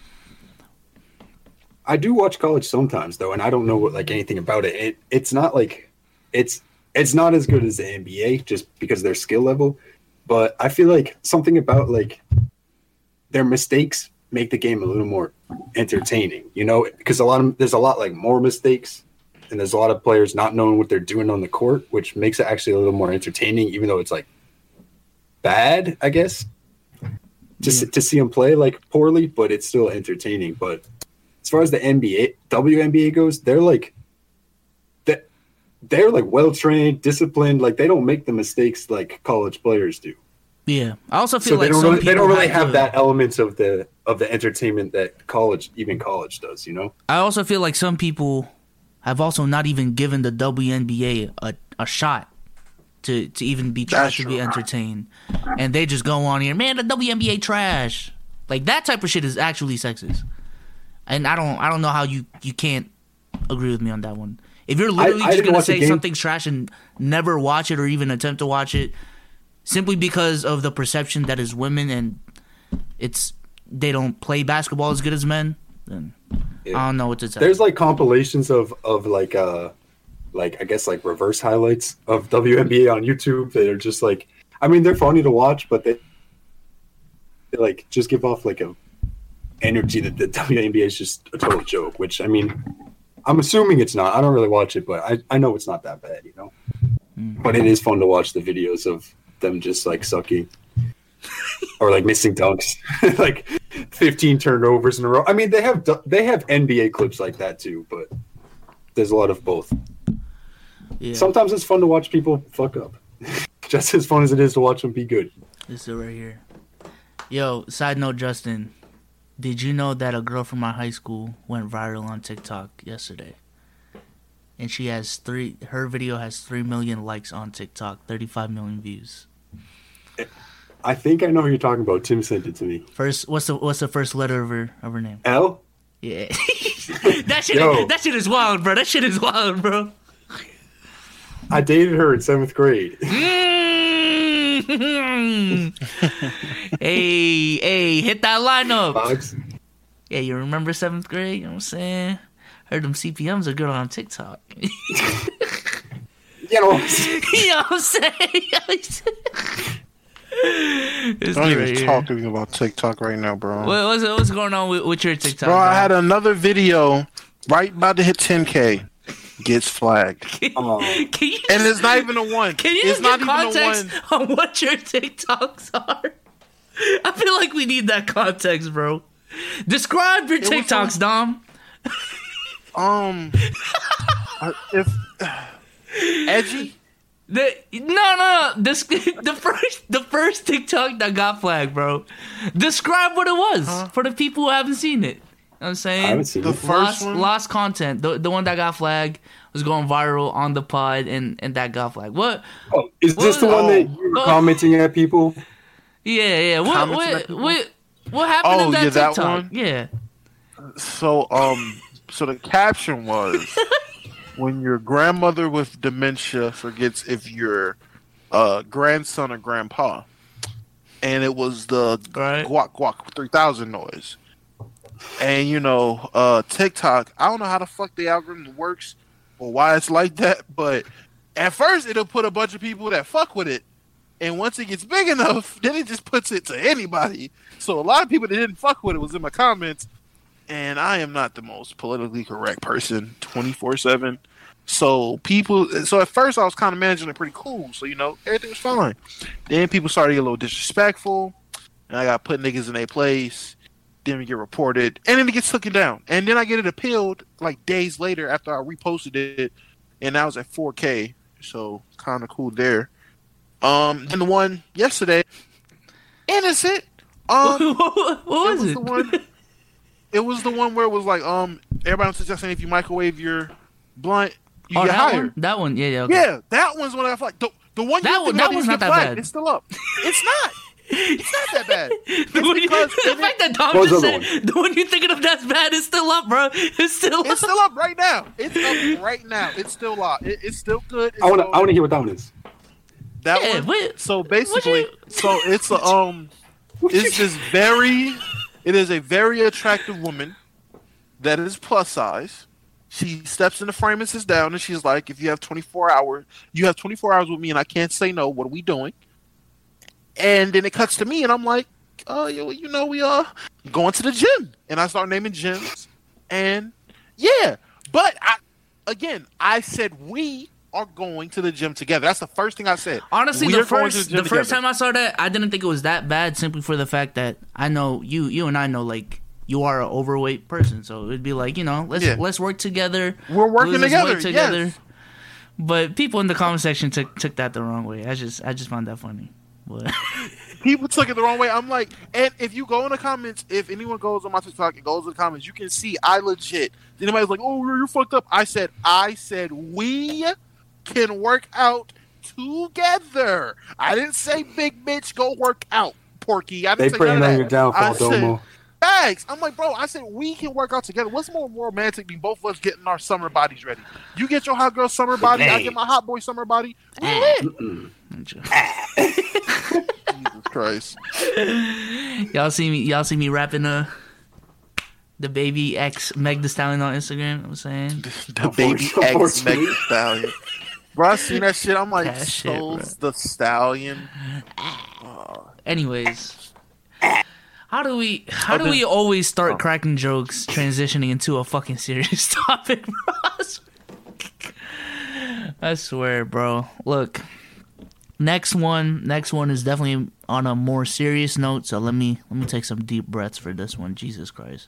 I do watch college sometimes though, and I don't know what, like anything about it. It it's not like it's it's not as good as the N B A just because of their skill level, but I feel like something about like their mistakes make the game a little more entertaining, you know, because a lot of there's a lot like more mistakes and there's a lot of players not knowing what they're doing on the court, which makes it actually a little more entertaining, even though it's like bad, I guess, just Yeah. to see them play like poorly, but it's still entertaining. But as far as the N B A, W N B A goes, they're like that. They're like well trained, disciplined. Like they don't make the mistakes like college players do. Yeah, I also feel So like they don't some really, they people don't really have have to- that element of the of the entertainment that college, even college, does. You know, I also feel like some people have also not even given the W N B A a, a shot. to, to even be tried to be entertained. And they just go on here, man, the W N B A trash. Like, that type of shit is actually sexist. And I don't I don't know how you, you can't agree with me on that one. If you're literally I, I just going to say something's trash and never watch it or even attempt to watch it simply because of the perception that is women and it's they don't play basketball as good as men, then yeah. I don't know what to say. There's like compilations of, of like uh like I guess like reverse highlights of W N B A on YouTube that are just like, I mean, they're funny to watch, but they, they like just give off like a energy that the W N B A is just a total joke, which I mean, I'm assuming it's not. I don't really watch it, but I, I know it's not that bad, you know. Mm. But it is fun to watch the videos of them just like sucking or like missing dunks, like fifteen turnovers in a row. I mean, they have they have N B A clips like that too, but there's a lot of both. Yeah. Sometimes it's fun to watch people fuck up, just as fun as it is to watch them be good. This is right here. Yo, side note, Justin. Did you know that a girl from my high school went viral on TikTok yesterday? And she has three. Her video has three million likes on TikTok, thirty-five million views. I think I know who you're talking about. Tim sent it to me. First, what's the what's the first letter of her of her name? L. Yeah, that shit. Is, that shit is wild, bro. That shit is wild, bro. I dated her in seventh grade. hey, hey, hit that lineup. Bugs. Yeah, you remember seventh grade? You know what I'm saying? Heard them C P Ms are good on TikTok. You know, you know what I'm saying? Don't even right talk to me about TikTok right now, bro. What, what's, what's going on with, with your TikTok? Bro, bro, I had another video right about to hit ten K. Gets flagged. Can, can you and it's not even a one. Can you it's just give context on what your TikToks are? I feel like we need that context, bro. Describe your it TikToks, Dom. Um, uh, if uh, edgy. The, no, no, no. This, the first, the first TikTok that got flagged, bro. Describe what it was huh? for the people who haven't seen it. You know what I'm saying? I haven't seen the it. First lost, one? lost content. The the one that got flagged was going viral on the pod, and, and that got flagged. What? Oh, is what, this the one that you were oh, commenting at people? Yeah, yeah. What what, what what happened oh, in that yeah, TikTok? That one? Yeah. So um, so the caption was, when your grandmother with dementia forgets if you're uh grandson or grandpa, and it was the right. guac guac three thousand noise. And, you know, uh, TikTok, I don't know how the fuck the algorithm works or why it's like that, but at first it'll put a bunch of people that fuck with it. And once it gets big enough, then it just puts it to anybody. So a lot of people that didn't fuck with it was in my comments. And I am not the most politically correct person twenty-four seven. So people, so at first I was kind of managing it pretty cool. So, you know, everything was fine. Then people started to get a little disrespectful. And I got put niggas in their place. Then we get reported, and then it gets taken down, and then I get it appealed like days later after I reposted it, and I was at four K, so kind of cool there. Um, and the one yesterday, innocent. Um, what was it? Was it? The one, it was the one where it was like, um, everybody was suggesting if you microwave your blunt, you oh, get that higher. One? That one, yeah, yeah, okay. yeah, that one's one I feel like the the one that you one, that one's not that flagged, bad. It's still up. It's not. It's not that bad. It's the, you, the fact that Dom just said one? the one you're thinking of that's bad is still up, bro. It's still it's up. still up right now. It's up right now. It's still up. It, it's still good. It's I want to. still, I want to hear what that one is. That yeah, one. What, so basically, you, so it's a um, it's this very, it is a very attractive woman that is plus size. She steps in the frame and sits down, and she's like, "If you have twenty-four hours, you have twenty-four hours with me, and I can't say no. What are we doing?" And then it cuts to me, and I'm like, "Oh, you, you know, we are going to the gym." And I start naming gyms, and yeah, but I, again, I said we are going to the gym together. That's the first thing I said. Honestly, we the first the, the the first time I saw that, I didn't think it was that bad. Simply for the fact that I know you, you and I know like you are an overweight person, so it'd be like, you know, let's yeah. let's work together. We're working together. together. Yes. But people in the comment section took took that the wrong way. I just I just found that funny. But people took it the wrong way. I'm like, and if you go in the comments, if anyone goes on my TikTok and goes in the comments, you can see I legit. Anybody's like, "Oh, you're, you're fucked up." I said, I said we can work out together. I didn't say big bitch go work out, Porky. I didn't They say praying none on of your that. downfall, I said, Domo. thanks. I'm like, bro, I said we can work out together. What's more romantic than both of us getting our summer bodies ready? You get your hot girl summer body, I get my hot boy summer body. We lit. Jesus Christ. Y'all see me y'all see me rapping uh the baby X Meg Thee Stallion on Instagram, I'm saying. The, the baby X Meg Thee Stallion. Bro, I seen that shit. I'm like, That shit, Souls the Stallion. Oh. Anyways. How do we how do Okay. we always start cracking jokes transitioning into a fucking serious topic, bro? I swear, bro. Look. Next one, next one is definitely on a more serious note, so let me let me take some deep breaths for this one. Jesus Christ.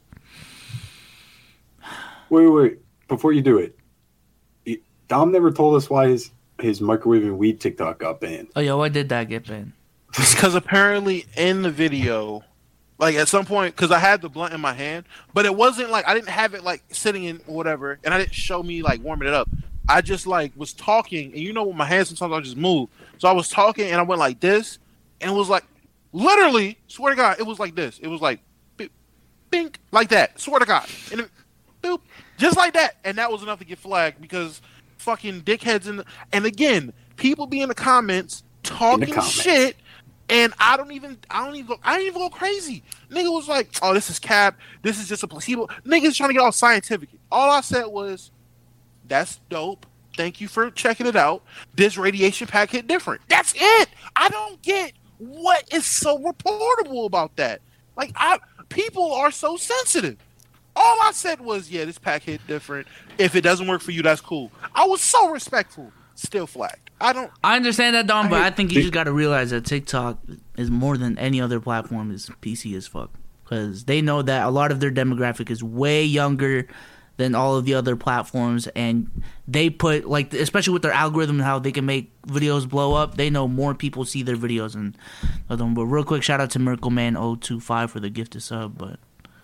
Wait, wait, wait. Before you do it, he- Dom never told us why his, his microwaving weed TikTok got banned. Oh, yo, why did that get banned? It's because apparently in the video, like at some point, because I had the blunt in my hand, but it wasn't like I didn't have it like sitting in whatever, and I didn't show me like warming it up. I just like was talking, and you know, with my hands sometimes I just move. So I was talking, and I went like this, and it was like literally, swear to God, it was like this. It was like, bink, bink, like that. Swear to God, and it, boop, just like that, and that was enough to get flagged because fucking dickheads in the, and again, people be in the comments talking comments. shit. And I don't even, I don't even, go, I didn't even go crazy. Nigga was like, "Oh, this is cap. This is just a placebo." Niggas trying to get all scientific. All I said was, "That's dope. Thank you for checking it out. This radiation pack hit different." That's it. I don't get what is so reportable about that. Like, I, people are so sensitive. All I said was, "Yeah, this pack hit different. If it doesn't work for you, that's cool." I was so respectful. Still flagged. I don't. I understand that, Dom, I but hate I think you big- just got to realize that TikTok is more than any other platform is P C as fuck. Because they know that a lot of their demographic is way younger than all of the other platforms, and they put, like, especially with their algorithm and how they can make videos blow up, they know more people see their videos and other them. But real quick, shout out to Miracleman zero two five for the gifted sub, but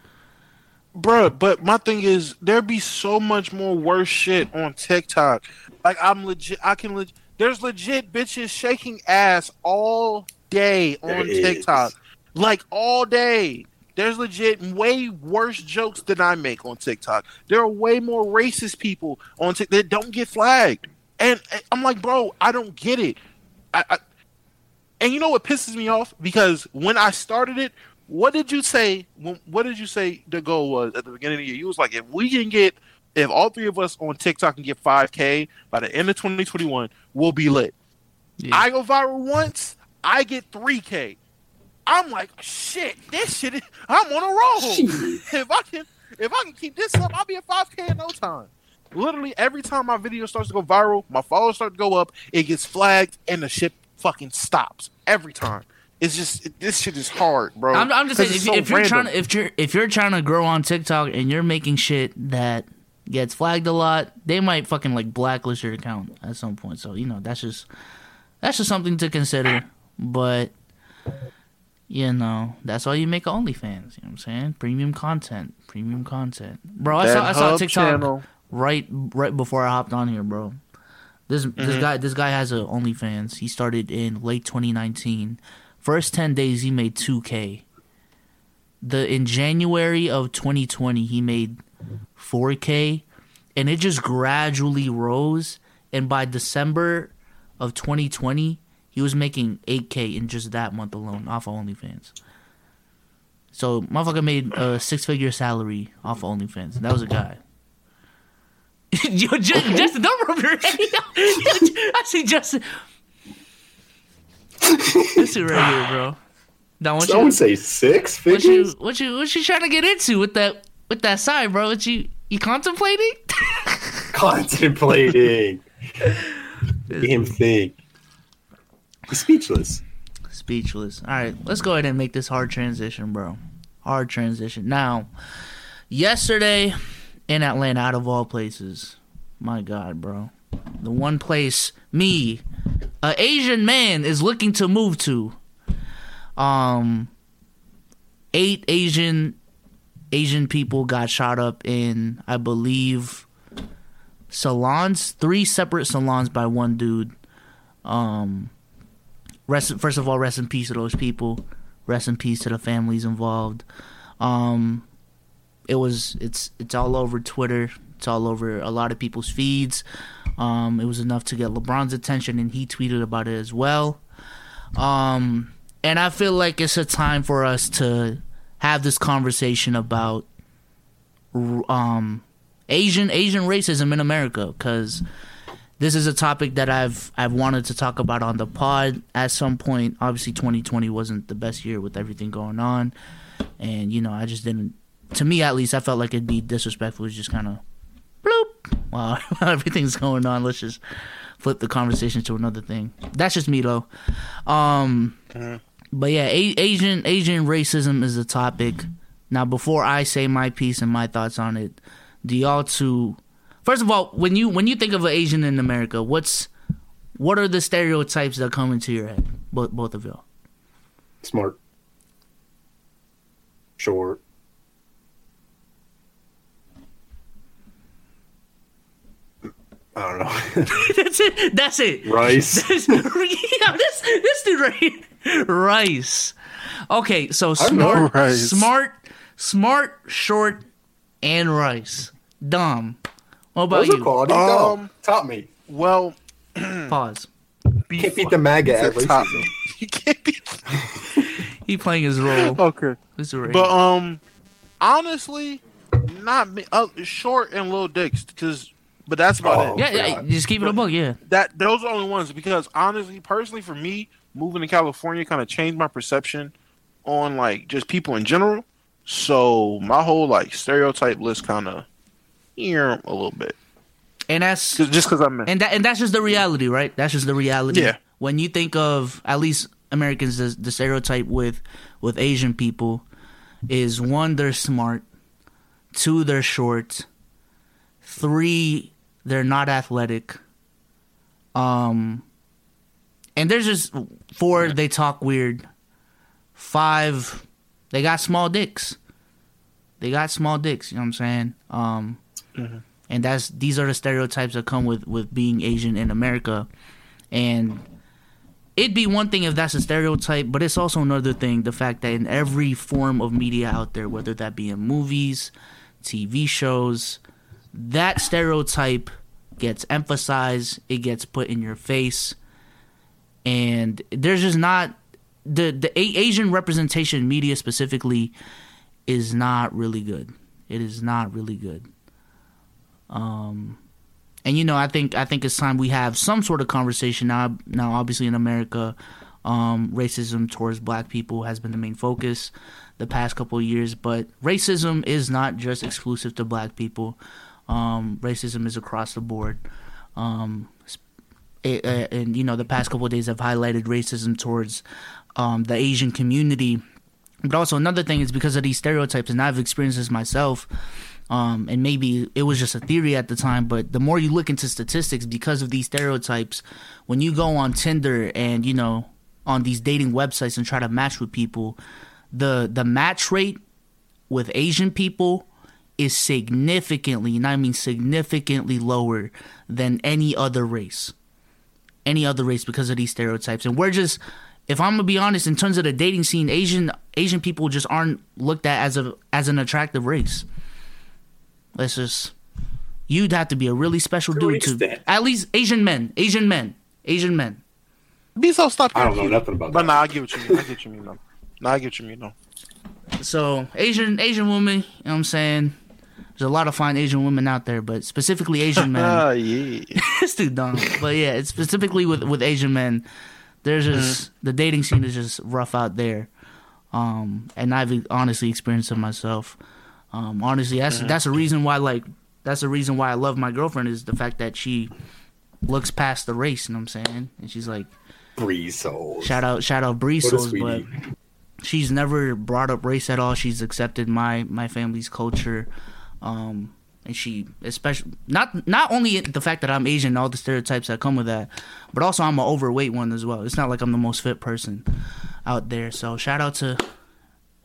Bruh, but my thing is, there be so much more worse shit on TikTok. Like, I'm legit, I can legit, there's legit bitches shaking ass all day on There is. TikTok. Like, all day. There's legit way worse jokes than I make on TikTok. There are way more racist people on TikTok that don't get flagged. And and I'm like, bro, I don't get it. I, I, and you know what pisses me off? Because when I started it, what did you say? when- What did you say the goal was at the beginning of the year? You was like, if we can get, if all three of us on TikTok can get five K by the end of twenty twenty-one, we'll be lit. yeah. I go viral once, I get three K. I'm like, shit, this shit, is, I'm on a roll. Shit. If I can, if I can keep this up, I'll be at five K in no time. Literally, every time my video starts to go viral, my followers start to go up, it gets flagged, and the shit fucking stops every time. It's just it, this shit is hard, bro. I'm, I'm just saying, 'Cause if, it's so if you're random. trying to, if you're if you're trying to grow on TikTok and you're making shit that gets flagged a lot, they might fucking like blacklist your account at some point. So you know that's just that's just something to consider. But you know that's why you make OnlyFans. You know what I'm saying? Premium content, premium content, bro. I That saw I saw Hub TikTok channel. right right before I hopped on here, bro. This this Mm-hmm. guy this guy has a OnlyFans. He started in late twenty nineteen. First ten days he made two K. The in January of twenty twenty he made four K, and it just gradually rose. And by December of twenty twenty, he was making eight K in just that month alone off of OnlyFans. So motherfucker made a six figure salary off of OnlyFans. That was a guy. Yo, Justin, Justin, don't rub your head. I see Justin. Justin right here, bro. Now, what Someone you, say six what you, figures? what you, what you trying to get into with that, with that side, bro? What you, you contemplating? Contemplating. Him think. He's speechless. Speechless. All right, let's go ahead and make this hard transition, bro. Hard transition. Now, yesterday in Atlanta, out of all places, my God, bro, the one place me, an Asian man, is looking to move to. Um, eight Asian Asian people got shot up in, I believe, salons, three separate salons by one dude. Um, rest first of all, rest in peace to those people. Rest in peace to the families involved. Um, it was it's it's all over Twitter. It's all over a lot of people's feeds. Um, it was enough to get LeBron's attention, and he tweeted about it as well. Um, and I feel like it's a time for us to have this conversation about um, Asian Asian racism in America, because this is a topic that I've I've wanted to talk about on the pod at some point. Obviously, twenty twenty wasn't the best year with everything going on, and you know, I just didn't. To me, at least, I felt like it'd be disrespectful to just kind of bloop while everything's going on. Let's just flip the conversation to another thing. That's just me, though. Um, mm-hmm. But yeah, A- Asian Asian racism is the topic. Now, before I say my piece and my thoughts on it, do y'all two? First of all, when you when you think of an Asian in America, what's what are the stereotypes that come into your head? Both both of y'all. Smart. Short. I don't know. That's it. That's it. Rice. This, yeah, this this dude right here. Rice. Okay, so smart, Rice. smart, smart, short, and rice. Dumb. What about Those you? are quality. Um, Dumb. Top me. Well, Pause. You can't beat the MAGA at top racism. me. You can't be. He playing his role. Okay. This is right. But um, honestly, not me. Uh, short and little dicks, because. But that's about Oh. it. yeah, yeah, just keep it a book. Yeah. That those are the only ones, because honestly, personally, for me, moving to California kind of changed my perception on like just people in general. So my whole like stereotype list kind of here a little bit, And that's Cause, just because I'm and that and that's just the reality, right? That's just the reality. Yeah. When you think of at least Americans, the, the stereotype with with Asian people is one, they're smart, two, they're short, three, they're not athletic, um, and there's just four, they talk weird, five, they got small dicks. They got small dicks. You know what I'm saying? Um, mm-hmm. And that's these are the stereotypes that come with, with being Asian in America. And it'd be one thing if that's a stereotype, but it's also another thing, the fact that in every form of media out there, whether that be in movies, T V shows, that stereotype gets emphasized, it gets put in your face, and there's just not the the A- Asian representation in media specifically is not really good. It is not really good. Um, and you know, I think I think it's time we have some sort of conversation now. Now, obviously, in America, um, racism towards Black people has been the main focus the past couple of years. But racism is not just exclusive to Black people. Um, racism is across the board. Um, it, uh, and you know, the past couple of days have highlighted racism towards um, the Asian community. But also another thing is because of these stereotypes, and I've experienced this myself. Um, and maybe it was just a theory at the time, but the more you look into statistics, because of these stereotypes, when you go on Tinder and, you know, on these dating websites and try to match with people, the the match rate with Asian people is significantly, and I mean significantly lower than any other race. Any other race because of these stereotypes. And we're just, if I'm going to be honest, in terms of the dating scene, Asian Asian people just aren't looked at as a as an attractive race. Let's just, you'd have to be a really special To dude an to, extent. at least Asian men, Asian men, Asian men. Be so stop. I don't know nothing about But that. nah, I get what you mean. I get what you mean. No, nah, I get what you mean. No. So Asian Asian women, you know what I'm saying? There's a lot of fine Asian women out there, but specifically Asian men. Ah, yeah. It's too dumb. But yeah, it's specifically with, with Asian men. There's just, mm-hmm. the dating scene is just rough out there. Um, and I've honestly experienced it myself. Um, honestly, that's, mm-hmm. that's a reason why, like, that's the reason why I love my girlfriend, is the fact that she looks past the race, you know what I'm saying? And she's like, Bree Souls. Shout out, shout out Bree What a Souls, but sweetie. she's never brought up race at all. She's accepted my, my family's culture. Um, and she, especially, not not only the fact that I'm Asian and all the stereotypes that come with that, but also I'm an overweight one as well. It's not like I'm the most fit person out there. So shout out to,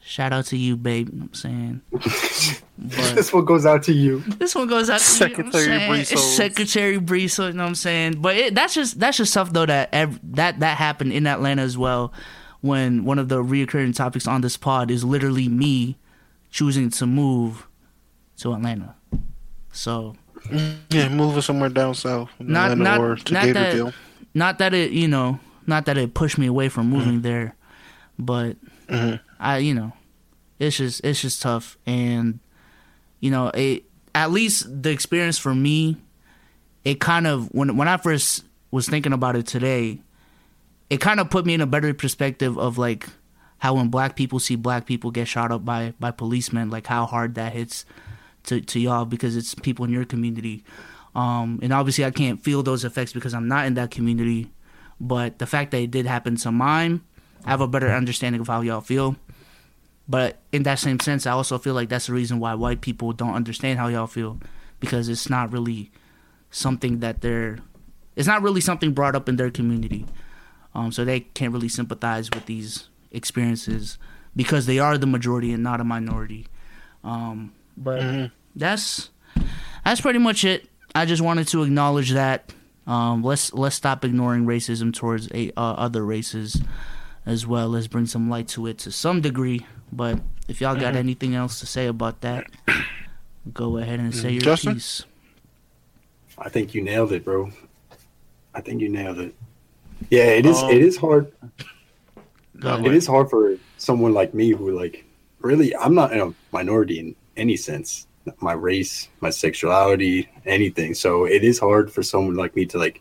Shout out to you, babe. You know what I'm saying. But This one goes out to you. this one goes out to Secretary you. You know what I'm saying? Brees. Secretary Brees. You know what I'm saying? But it, that's just that's just stuff though that ev- that that happened in Atlanta as well. When one of the reoccurring topics on this pod is literally me choosing to move to Atlanta. So Yeah, moving somewhere down south, not Atlanta not or to not Gatorville. that not that it you know not that it pushed me away from moving mm-hmm. there, but mm-hmm. I you know it's just it's just tough, and you know it at least the experience for me, it kind of when when I first was thinking about it today, it kind of put me in a better perspective of like how when black people see black people get shot up by, by policemen, like how hard that hits to, to y'all because it's people in your community. Um, and obviously I can't feel those effects because I'm not in that community. But the fact that it did happen to mine, I have a better understanding of how y'all feel. But in that same sense, I also feel like that's the reason why white people don't understand how y'all feel, because it's not really something that they're, it's not really something brought up in their community. Um, so they can't really sympathize with these experiences because they are the majority and not a minority. Um, but mm-hmm. that's that's pretty much it. I just wanted to acknowledge that. Um, let's let's stop ignoring racism towards a, uh, other races as well. Let's bring some light to it to some degree. But if y'all got mm-hmm. anything else to say about that, go ahead and say your Justin? piece. I think you nailed it, bro. I think you nailed it. Yeah, it is. Um, it is hard. It It is hard for someone like me who, like, really, I'm not in a minority in any sense. My race, my sexuality, anything. So it is hard for someone like me to, like,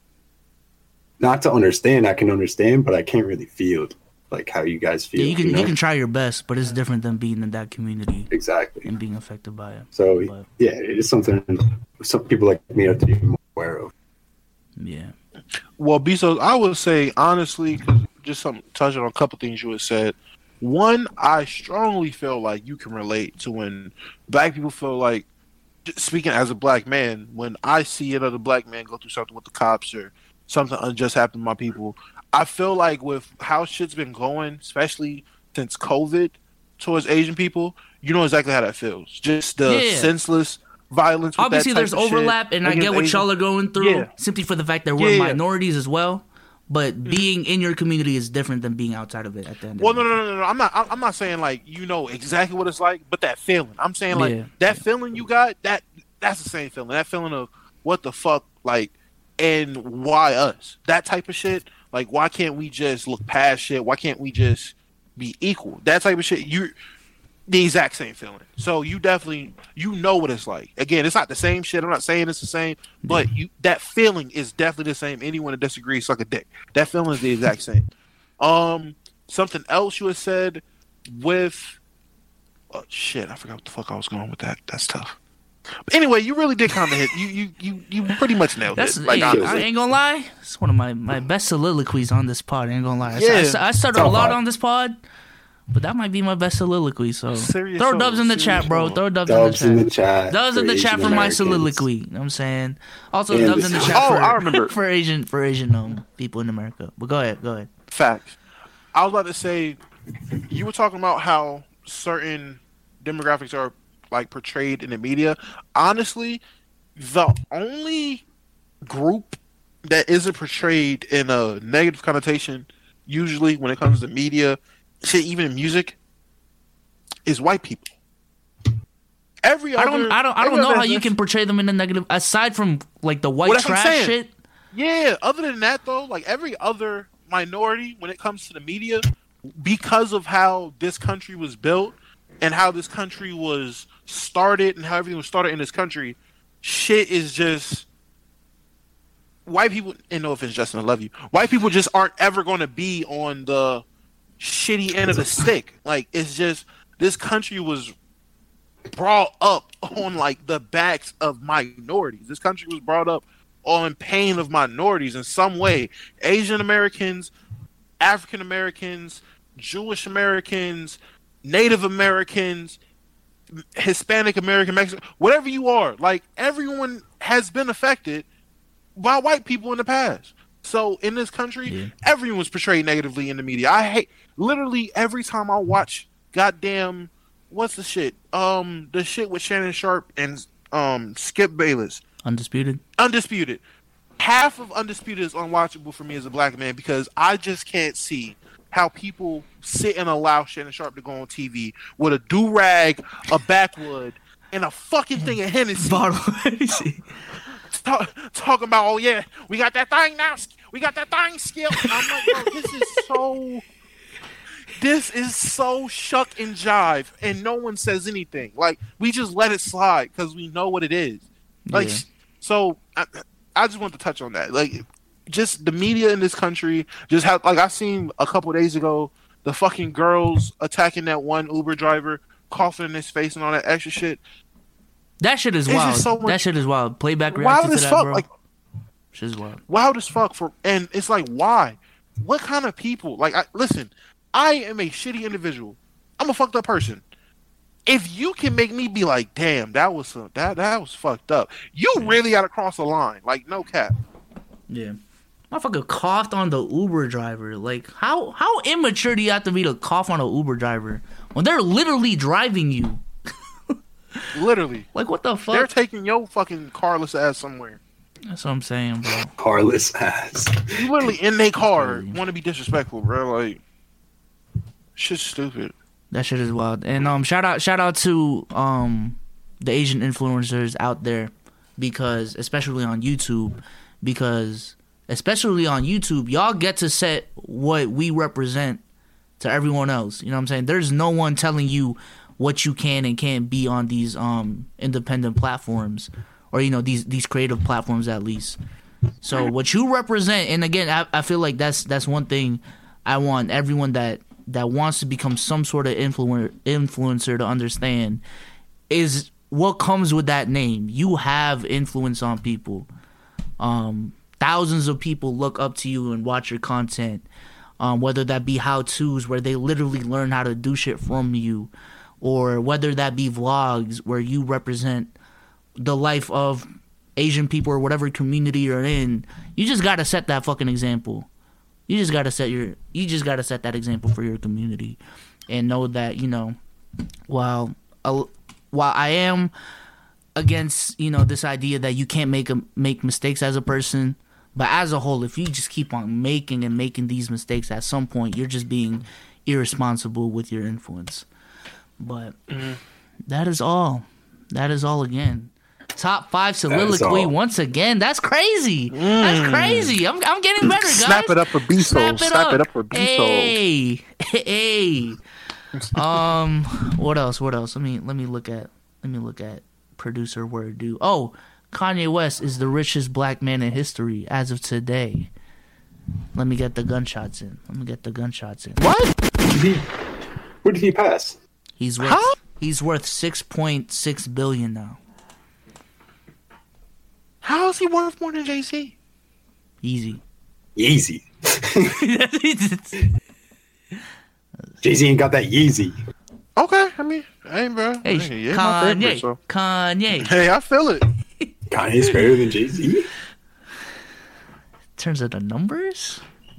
not to understand. I can understand, but I can't really feel like how you guys feel. Yeah, you can you, know? you can try your best, but it's different than being in that community Exactly and being affected by it. So But, yeah, it is something some people like me have to be more aware of. yeah. Well, Bezos, I would say honestly, 'cause just some touching on a couple things you had said. One, I strongly feel like you can relate to when black people feel like, speaking as a black man, when I see another black man go through something with the cops or something unjust happen to my people, I feel like with how shit's been going, especially since COVID, towards Asian people, you know exactly how that feels. Just the Yeah. senseless violence. With Obviously, that type there's of overlap, shit and I get against what Asian- y'all are going through, Yeah. simply for the fact that we're Yeah, yeah. minorities as well. But being in your community is different than being outside of it. At the end. Well, of no, the no, day. no, no, no. I'm not. I'm not saying like you know exactly what it's like, but that feeling. I'm saying like Yeah. that feeling you got. That that's the same feeling. That feeling of what the fuck, like, and why us? That type of shit. Like, why can't we just look past shit? Why can't we just be equal? That type of shit. You the exact same feeling. So you definitely you know what it's like. Again, it's not the same shit. I'm not saying it's the same, but you that feeling is definitely the same. Anyone that disagrees, suck a dick. That feeling is the exact same. Um, something else you had said with oh shit, I forgot what the fuck I was going with that. That's tough. But anyway, you really did kind of hit. You you you you pretty much nailed That's, it. Like, hey, honestly. I ain't gonna lie. It's one of my, my best soliloquies on this pod. I ain't gonna lie. I, Yeah. I, I stuttered a Top lot five. on this pod, but that might be my best soliloquy. So Serious throw soul, dubs in the serious chat, bro. soul. Throw dubs, Dubs in in the the chat. chat. Dubs in the for chat Asian for my Americans. soliloquy. You know what I'm saying? Also, And dubs in the this- chat Oh, for, I remember. for Asian for Asian um, people in America. But go ahead, go ahead. Facts. I was about to say, you were talking about how certain demographics are like portrayed in the media. Honestly, the only group that isn't portrayed in a negative connotation, usually when it comes to media, shit, even in music, is white people. Every I other, don't, I don't, I every don't know other how you ethnic- can portray them in a negative. Aside from like the white Well, that's what I'm trash saying. shit. Yeah, other than that though, like every other minority when it comes to the media, because of how this country was built and how this country was started and how everything was started in this country, shit is just white people, and no offense, Justin, I love you. White people just aren't ever going to be on the shitty end of the stick. Like, it's just, this country was brought up on like the backs of minorities. This country was brought up on pain of minorities in some way. Asian Americans, African Americans, Jewish Americans, Native Americans, Hispanic American, Mexican, whatever you are, like everyone has been affected by white people in the past. So in this country, Yeah. everyone was portrayed negatively in the media. I hate literally every time I watch goddamn, what's the shit? Um, the shit with Shannon Sharp and um Skip Bayless. Undisputed. Undisputed. Half of Undisputed is unwatchable for me as a black man because I just can't see how people sit and allow Shannon Sharp to go on T V with a do-rag, a backwood, and a fucking thing of Hennessy. Bottle of Hennessy. Talk, talking about, oh yeah, we got that thing now. We got that thing, Skip. I'm like, bro, this is so... This is so shuck and jive, and no one says anything. Like, we just let it slide because we know what it is. Like, Yeah. so... I, I just want to touch on that. Like, just the media in this country just have, like, I seen a couple days ago the fucking girls attacking that one Uber driver, coughing in his face and all that extra shit. That shit is It's wild. just so much- that shit is wild. Playback reaction Wild to as that, fuck. bro. Like, Shit is wild. wild as fuck. For and it's like, why? What kind of people? Like, I, listen, I am a shitty individual. I'm a fucked up person. If you can make me be like, damn, that was a, that that was fucked up. You really got to cross the line. Like, no cap. Yeah. Motherfucker coughed on the Uber driver. Like, how how immature do you have to be to cough on an Uber driver when they're literally driving you? Literally. Like, what the fuck? They're taking your fucking carless ass somewhere. That's what I'm saying, bro. Carless ass. You literally in their car crazy. want to be disrespectful, bro. Like, shit's stupid. That shit is wild. And um, shout out, shout out to um, the Asian influencers out there, because especially on YouTube, because especially on YouTube, y'all get to set what we represent to everyone else. You know what I'm saying? There's no one telling you what you can and can't be on these um independent platforms, or you know these these creative platforms at least. So what you represent, and again, I, I feel like that's that's one thing I want everyone that that wants to become some sort of influ- influencer to understand is what comes with that name. You have influence on people. Um, thousands of people look up to you and watch your content, um, whether that be how-tos where they literally learn how to do shit from you, or whether that be vlogs where you represent the life of Asian people or whatever community you're in. You just gotta set that fucking example. You just gotta set your. You just gotta set that example for your community, and know that you know, while uh, while I am against you know this idea that you can't make a, make mistakes as a person, but as a whole, if you just keep on making and making these mistakes, at some point you're just being irresponsible with your influence. But Mm-hmm. that is all. That is all again. Top five soliloquy all. once again. That's crazy. That's crazy. I'm I'm getting better, guys. Snap it up for B-Soul. Snap it up for B-Soul. Hey, hey. um, what else? What else? Let me let me look at let me look at producer word do. Oh, Kanye West is the richest black man in history as of today. Let me get the gunshots in. Let me get the gunshots in. What? Who did he pass? He's worth Huh? he's worth six point six billion now. How is he worth more than Jay-Z? Easy. Yeezy. Jay-Z ain't got that Yeezy. Okay, I mean, hey, bro. Hey, Hey, yeah, my Kanye, favorite, so. Kanye. Hey, I feel it. Kanye's better than Jay-Z? Turns out the numbers.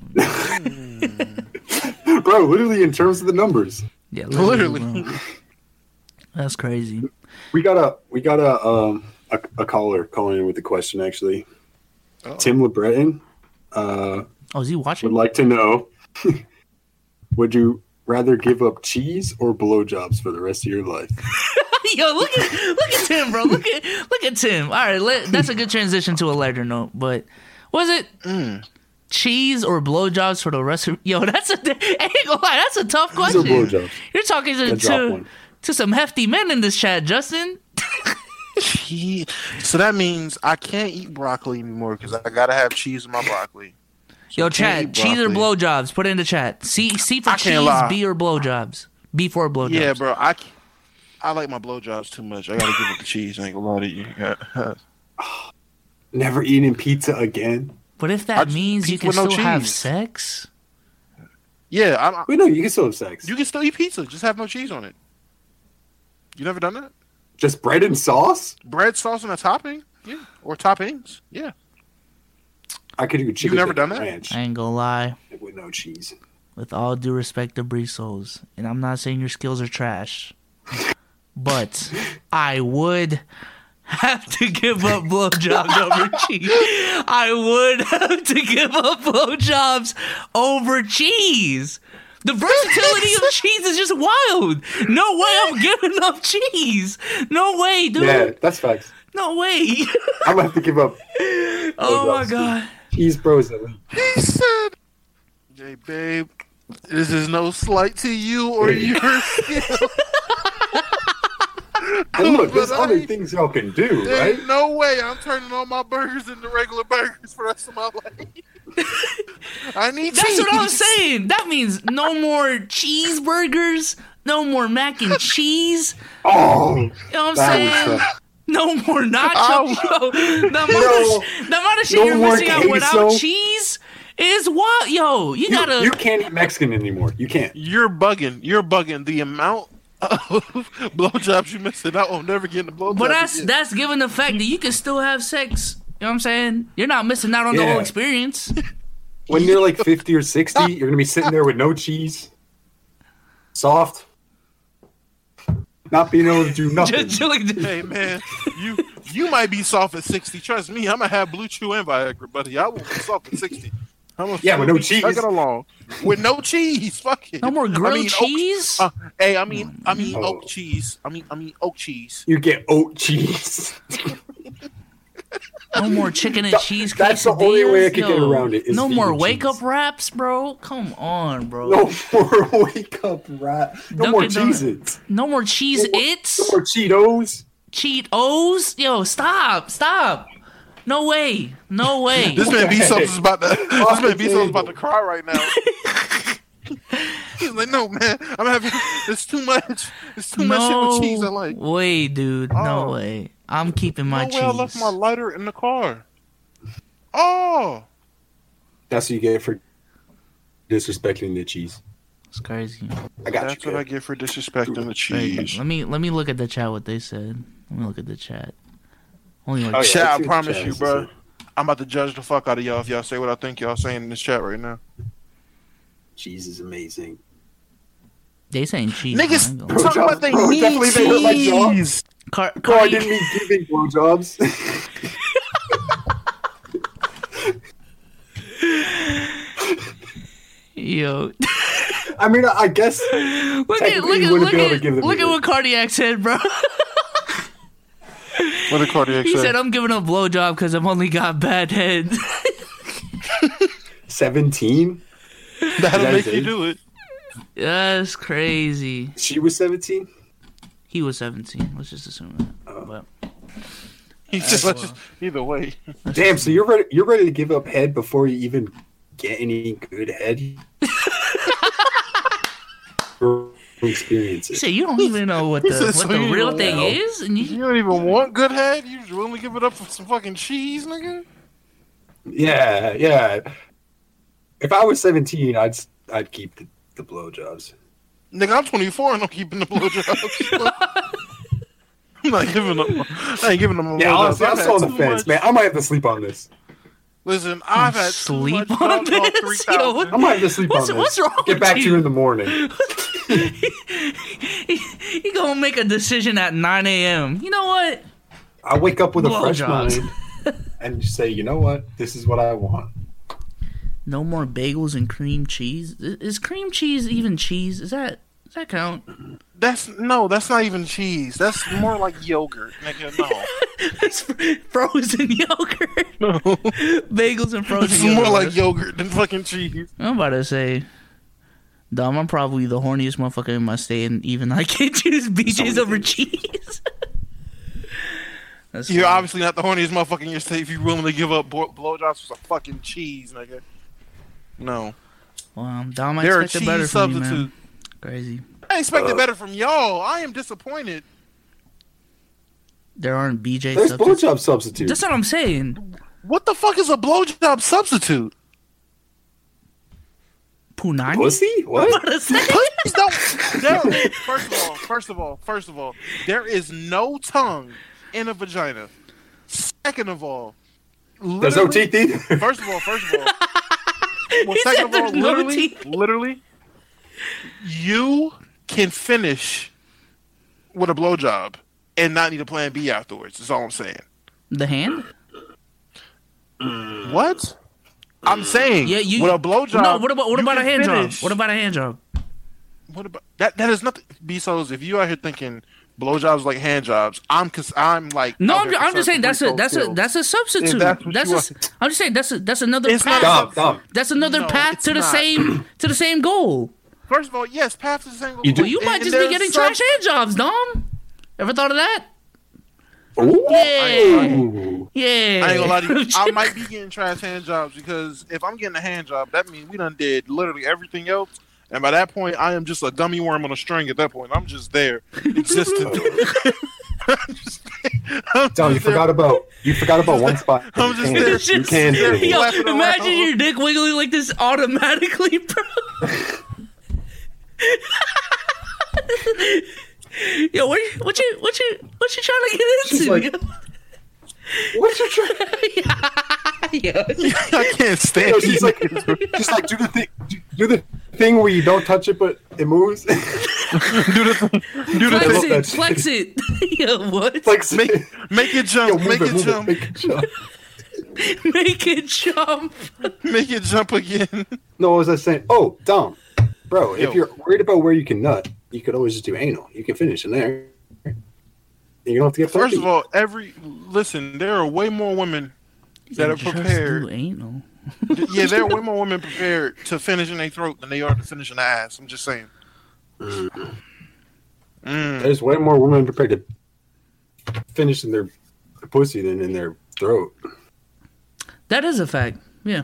Bro, literally in terms of the numbers. Yeah, Literally. bro. That's crazy. We got a we got a um a, a caller calling in with a question actually. Uh-oh. Tim LeBreton uh Oh, is he watching? would like to know would you rather give up cheese or blowjobs for the rest of your life? Yo, look at look at Tim, bro. Look at look at Tim. All right, let, that's a good transition to a lighter note. But was it Mm. cheese or blowjobs for the rest of? Yo, that's a I ain't gonna lie, that's a tough Cheese or question. blowjobs? You're talking to I dropped to, one. to some hefty men in this chat, Justin. He, so that means I can't eat broccoli anymore because I gotta have cheese in my broccoli. Yo, can't chat, eat cheese or broccoli. blowjobs? Put it in the chat. C C for I can't cheese, lie. B or blowjobs. B for blowjobs. Yeah, bro. I, c- I like my blowjobs too much. I gotta give up the cheese. I ain't gonna lie to you. Yeah. Never eating pizza again? But if I that just- means you pizza can with no still have cheese. sex, Yeah, I'm, I, Wait, no, you can still have sex. you can still eat pizza. Just have no cheese on it. You never done that? Just bread and sauce? Bread, sauce, and a topping? Yeah. Or toppings? Yeah. I could do chicken never bacon done that? ranch I ain't gonna lie. with no cheese. with all due respect to Brisos, and I'm not saying your skills are trash, but I would have to give up blowjobs over cheese. I would have to give up blowjobs over cheese. The versatility of cheese is just wild. No way I'm giving up cheese. No way, dude. Yeah, that's facts. No way. I'm gonna have to give up. Oh my god. Cheese bros. At least. He said, "Hey, babe, this is no slight to you or your skill." And look, there's But other I- things y'all can do, There right? ain't no way I'm turning all my burgers into regular burgers for the rest of my life. I need That's cheese. what I'm saying. That means no more cheeseburgers, no more mac and cheese. Oh, You know what I'm that saying? was tough. No more nachos. Oh. Yo, the amount, No. of, the amount of shit No you're more missing out without queso. cheese is what? Yo, you, You, gotta. you can't eat Mexican anymore. You can't. You're bugging. You're bugging. The amount of blowjobs you missing out on never getting a blowjob. but that's again. that's given the fact that you can still have sex. You know what I'm saying? You're not missing out on the Yeah. whole experience. When you're like fifty or sixty, you're gonna be sitting there with no cheese, soft, not being able to do nothing. Just chilling. Hey man, you you might be soft at sixty. Trust me, I'm gonna have Blue Chew and Viagra, buddy. I won't be soft at sixty. I'm gonna Yeah, with still no be cheese. chugging along with no cheese. Fuck it. No more grilled I mean, oak- cheese. uh, hey, I mean, I mean Oh. oak cheese. I mean, I mean oak cheese. You get oat cheese. No more chicken and That- cheese. that's the only way I quesadillas. could get Yo, around it is No more vegan wake cheese. up wraps, bro. Come on, bro. No more wake up rat. No more Dunkin' Donuts. Cheez-Its. No more cheese No more- its. No more Cheetos. Cheat O's. Yo, stop, stop. No way, no way. This man Bezos is about to. This Off man the Bezos is table. about to cry right now. He's like, no man, I'm having. It's too much. It's too much shit no with cheese. I like. way, dude. No Oh. way. I'm keeping my No cheese. way, I left my lighter in the car. Oh, That's what you get for disrespecting the cheese. It's crazy. I got that's you. what I Good. get for disrespecting the Crazy. cheese. Let me let me look at the chat. What they said. Let me look at the chat. Only like Oh, yeah, Chat, let's I see what promise the you, chat bro. has to I'm about to judge the fuck out of y'all if y'all say what I think y'all saying in this chat right now. say. Cheese is amazing. they saying cheese. Niggas man. I ain't gonna lie. talking about they Bro, need definitely they hurt my jaw. cheese. Car- Bro, I Cardi- didn't mean giving blowjobs. Yo, I mean, I guess look at look Technically, at you wouldn't look be able to at give them look at either. what Cardiac said, bro. What did Cardiac He say? said, "I'm giving up blowjob because I've only got bad head." seventeen. That'll that make his you age? do it. That's crazy. She was seventeen. He was seventeen. Let's just assume that. Oh. But He's just, let's just either way. Damn. So you're ready? You're ready to give up head before you even get any good head? Or experience he it. said, "You don't even know what the He said, what so the you real don't thing know. is," and you, You don't even want good head. You just willing to give it up for some fucking cheese, nigga. Yeah, yeah. If I was seventeen, I'd I'd keep the, the blowjobs. Nigga, I'm twenty-four and I'm keeping the blowjobs. I'm not giving them. I ain't giving them a Yeah, blowjob. honestly, I'm I've still on had the too fence, much- man. I might have to sleep on this. Listen, I've had Sleep too much on Dog Dog this? three Yo, thousand. what- I might have to sleep What's- on this. what's wrong Get with back to you? you in the morning. he, he gonna make a decision at nine a.m. You know what? I wake up with a fresh Blowjobs. mind and just say, you know what? This is what I want. No more bagels and cream cheese. Is is cream cheese even cheese? Is that does that count? That's no, that's not even cheese. That's more like yogurt, nigga. No, It's frozen yogurt. no. Bagels and frozen It's yogurt. more like yogurt than fucking cheese. I'm about to say, Dom, I'm probably the horniest motherfucker in my state, and even I can't choose B J's over cheese. That's You're funny. obviously not the horniest motherfucker in your state if you're willing to give up blow- blowjobs for some fucking cheese, nigga. No, Well, Dom, I they're a expected better cheese from you, substitute. man. Crazy. I expected Uh. better from y'all. I am disappointed. There aren't B J There's substitutes. blowjob substitutes. That's what I'm saying. What the fuck is a blowjob substitute? Punani? Pussy? What? I'm about to say. Please don't. There, first of all, first of all, first of all, there is no tongue in a vagina. Second of all, There's no literally- teeth either. First of all, first of all, well, He second said of all, there's no literally, teeth. literally, you can finish with a blowjob and not need a plan B afterwards. That's all I'm saying. The hand? What? I'm saying, Yeah, you. with a blowjob. No, what about what you about a can hand finish. job? What about a hand job? What about that? That is nothing. Bezos, if you out here thinking blowjobs like hand jobs, I'm cause I'm like. No, out I'm, here I'm just saying concerned that's a with that's a skills. that's a substitute. If that's what That's you a, want. I'm just saying that's a, that's another It's not path. Dumb, dumb. That's another No, path it's to the not. same to the same goal. First of all, yes, path to the single. You do- Well, you might just be getting trash hand jobs, Dom. Ever thought of that? Ooh. Yeah, Ooh. yeah. I ain't gonna lie to you. I might be getting trash hand jobs because if I'm getting a hand job, that means we done did literally everything else. And by that point, I am just a gummy worm on a string. At that point, I'm just there, existing. I'm just, I'm Dom, you just there. forgot about you forgot about one spot. I'm You just can. there. It's You just- can. there. do it. Yo, Flapping imagine around. your dick wiggling like this automatically, bro. Yo, what you what you what you what you trying to get She's into? like- What's your try? yo? I can't stand No, you. she's like, she's like, do the thing, do the thing where you don't touch it but it moves. do the thing. Do the Flex thing. it, that flex it. Yo, what? It's like, Make, make it jump. yo, move make it, it, move jump. it, make it jump. Make it jump. Make it jump again. No, what was I saying? Oh, Dom, bro, Yo. if you're worried about where you can nut, you could always just do anal. You can finish in there. You don't have to get First of thirsty. all, every listen, there are way more women that are Just prepared. do anal. Yeah, there are way more women prepared to finish in their throat than they are to finish in the ass. I'm just saying. Mm. There's way more women prepared to finish in their pussy than in their throat. That is a fact. Yeah,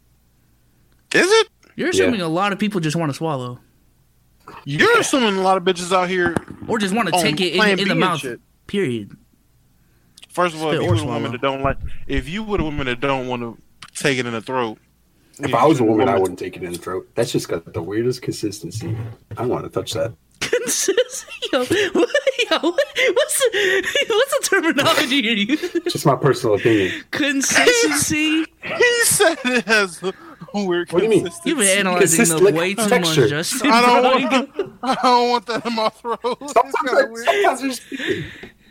Is it? you're assuming a lot of people just want to swallow You're assuming a lot of bitches out here. or just want to On take it Plan in, in B the and mouth. shit. Period. First of all, Spit if you or were a swallow. woman that don't like, if you were a woman that don't want to take it in the throat. If you I was a know, woman, I wouldn't take it in the throat. That's just got the weirdest consistency. I want to touch that. Consistency. Yo, what, yo, what's the what's the terminology you're using? Just my personal opinion. Consistency. He said it has a weird What do you mean? consistency. You've been analyzing Consist- them like way too texture. much, Justin. I don't bro. want. I don't want that in my throat. It's Sometimes, kinda I, weird. sometimes I just, this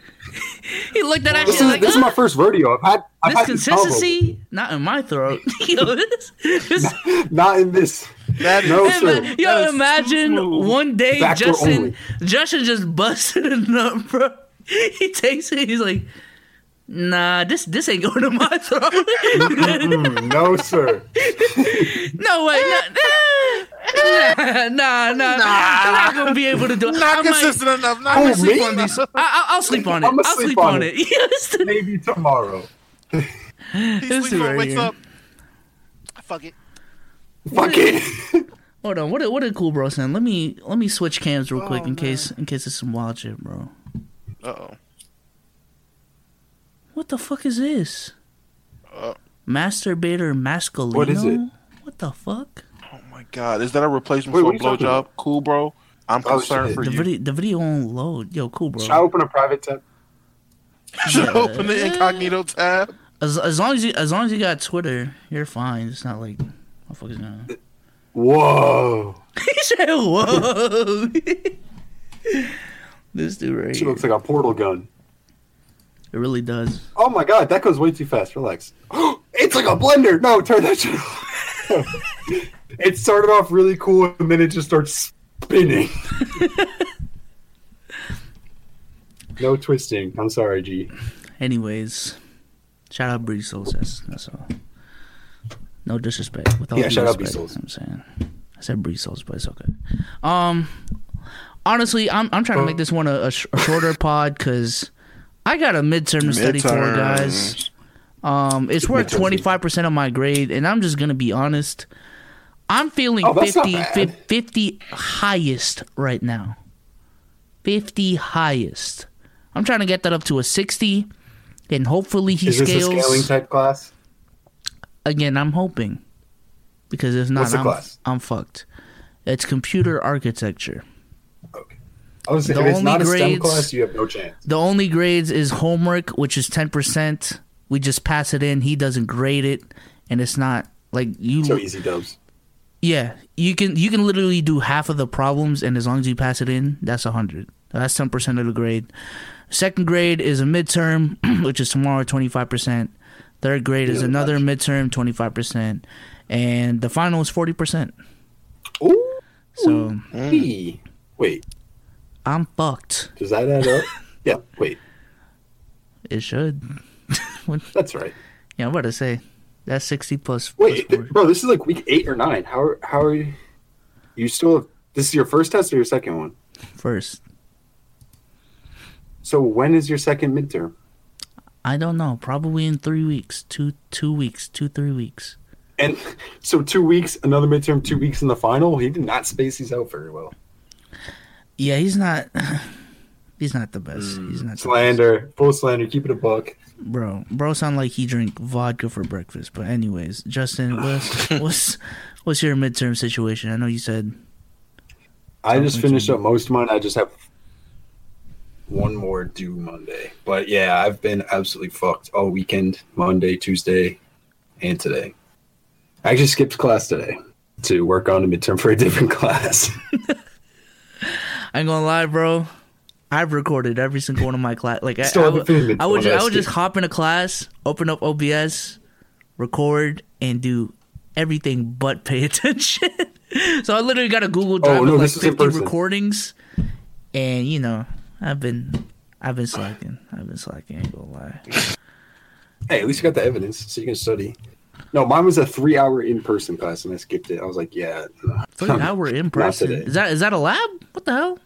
He looked at that is, shit like, this is "Huh? my first rodeo. I've had I've This had this combo. consistency, not in my throat." Yo, this, this, Not in this. That is No, Ima- sir. That yo, is too imagine smooth. one day Backdoor Justin, only. Justin just busted a nut, bro. He takes it. He's like, "Nah, this this ain't going to my throat." Mm, no, sir. No way, nah, nah, nah, nah, I'm not gonna be able to do it. I not might- consistent enough. Not I'm Oh, gonna sleep me? on these. I, I, I'll sleep on it. I'ma I'll sleep sleep on on it. it. Yes. Maybe tomorrow. He This sleeps dude up, right wakes here. up. Fuck it. Fuck it. Hold on. What did what did Cool Bro send? Let me let me switch cams real quick Oh, in man. case in case it's some wild shit, bro. Uh oh. What the fuck is this? Uh, Masturbator Masculino? What is it? What the fuck? oh my god, is that a replacement Wait, for what a are you talking blowjob? about? Cool, bro. I'm Oh, concerned shit. for The you. video the video won't load. Yo, Cool Bro. Should I open a private tab? Should I open the incognito tab? As as long as you as long as you got Twitter, you're fine. It's not like motherfuckers gonna. Whoa. He said, "Whoa." This dude right She here. looks like a portal gun. It really does. Oh my god, that goes way too fast. Relax. It's like a blender. No, turn that shit off. It started off really cool and then it just starts spinning. No twisting. I'm sorry, G. Anyways, shout out Breezels. That's that's all. No disrespect. With all Yeah, due shout out respect, Breezels. I'm saying. I said Breezels, but it's okay. Um, honestly, I'm I'm trying to make this one a, a, sh- a shorter pod because I got a midterm to study for, guys. Um, it's worth Midterms. twenty-five percent of my grade, and I'm just gonna be honest. I'm feeling Oh, that's not fifty, bad. fif- fifty highest right now. fifty highest. I'm trying to get that up to a sixty, and hopefully he Is this scales. a scaling type class? Again, I'm hoping. Because if not, What's the I'm, class? I'm fucked. It's computer architecture. Okay. I was saying, The if it's only not a STEM grades- class, you have no chance. The only grades is homework, which is ten percent. We just pass it in. He doesn't grade it. And it's not like you. So easy dubs. Yeah, you can you can literally do half of the problems, and as long as you pass it in, that's a hundred. That's ten percent of the grade. Second grade is a midterm, which is tomorrow, twenty five percent. Third grade is Yeah, another that's- midterm, twenty five percent, and the final is forty percent. Ooh. So Hey. Wait, I'm fucked. does that add up? Yeah. Wait, It should. that's right. Yeah, I'm about to say that's sixty plus. Wait, plus forty. bro, this is like week eight or nine. How are, how are you? You still have, this is your first test or your second one? First, So when is your second midterm? I don't know. Probably in three weeks, two two weeks, two three weeks. And so two weeks, another midterm, two weeks in the final. He did not space these out very well. Yeah, he's not. He's not the best. He's not the Slander, full slander. Keep it a buck. best. Bro. Bro, sound like he drink vodka for breakfast. But anyways, Justin, what's what's what's your midterm situation? I know you said. I Sounds just like finished some- up most of mine. I just have one more due Monday. But yeah, I've been absolutely fucked all weekend, Monday, Tuesday, and today. I actually skipped class today to work on a midterm for a different class. I ain't gonna lie, bro. I've recorded every single one of my class. Like I, Still I, haven't would, finished I would, one ju- I I would just skipped. hop in a class, open up O B S, record, and do everything but pay attention. So I literally got a Google Drive Oh, no, with like this is in fifty person. recordings, and you know, I've been, I've been slacking. I've been slacking. I ain't gonna lie. Hey, at least you got the evidence, so you can study. No, mine was a three-hour in-person class, and I skipped it. I was like, yeah. no. Three hour in Not person. today. Is that is that a lab? What the hell?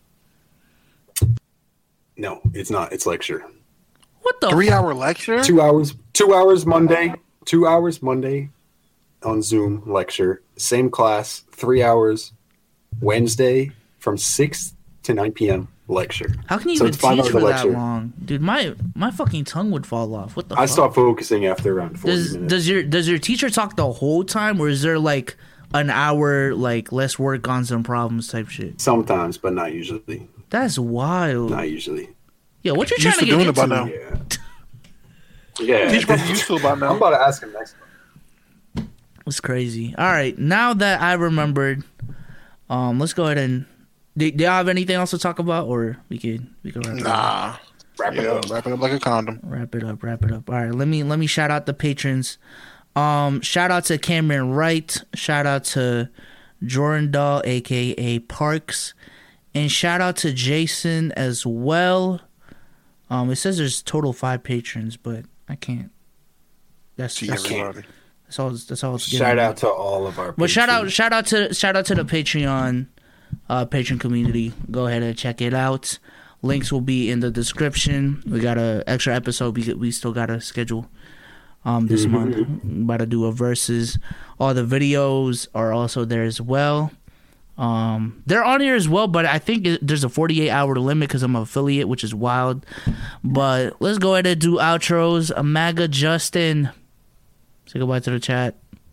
No, it's not. It's lecture. What the? Three hour lecture? Two hours. Two hours Monday. Two hours Monday on Zoom lecture. Same class. Three hours Wednesday from six to nine p.m. lecture. How can you So even it's five teach hours for of that lecture. long, dude? My my fucking tongue would fall off. What the? I fuck? stopped focusing after around forty Does minutes. does your does your teacher talk the whole time, or is there like an hour like let's work on some problems type shit? Sometimes, but not usually. That's wild. Not usually. Yeah, what you Used trying to to get doing into? it by now. Yeah. Yeah. Teach probably used to about I'm now. about to ask him next time. It's crazy. All right, now that I remembered, um, let's go ahead and. Do, do y'all have anything else to talk about, or we could we could wrap it up? Nah. Wrap it Yeah, up. wrap it up like a condom. Wrap it up, wrap it up. All right, let me let me shout out the patrons. Um, shout out to Cameron Wright. Shout out to Jordan Dahl, aka Parks, and shout out to Jason as well. Um, it says there's total five patrons, but I can't. That's See that's, everybody. that's all. That's all. It's giving Shout me. out to all of our. But shout out, patrons. shout out to shout out to the Patreon, uh, Patreon community. Go ahead and check it out. Links will be in the description. We got a extra episode. We we still got to schedule. Um, this month, We're about to do a versus. All the videos are also there as well. Um, they're on here as well, but I think it, there's a forty-eight hour limit because I'm an affiliate, which is wild. But let's go ahead and do outros. Amaga Justin, say goodbye to the chat.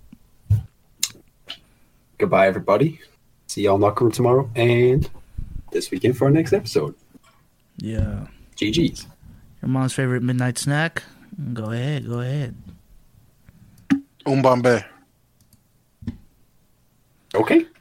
Goodbye, everybody. See y'all in locker room tomorrow and this weekend for our next episode. Yeah. G G's. Your mom's favorite midnight snack? Go ahead, go ahead. Umbambe. Okay.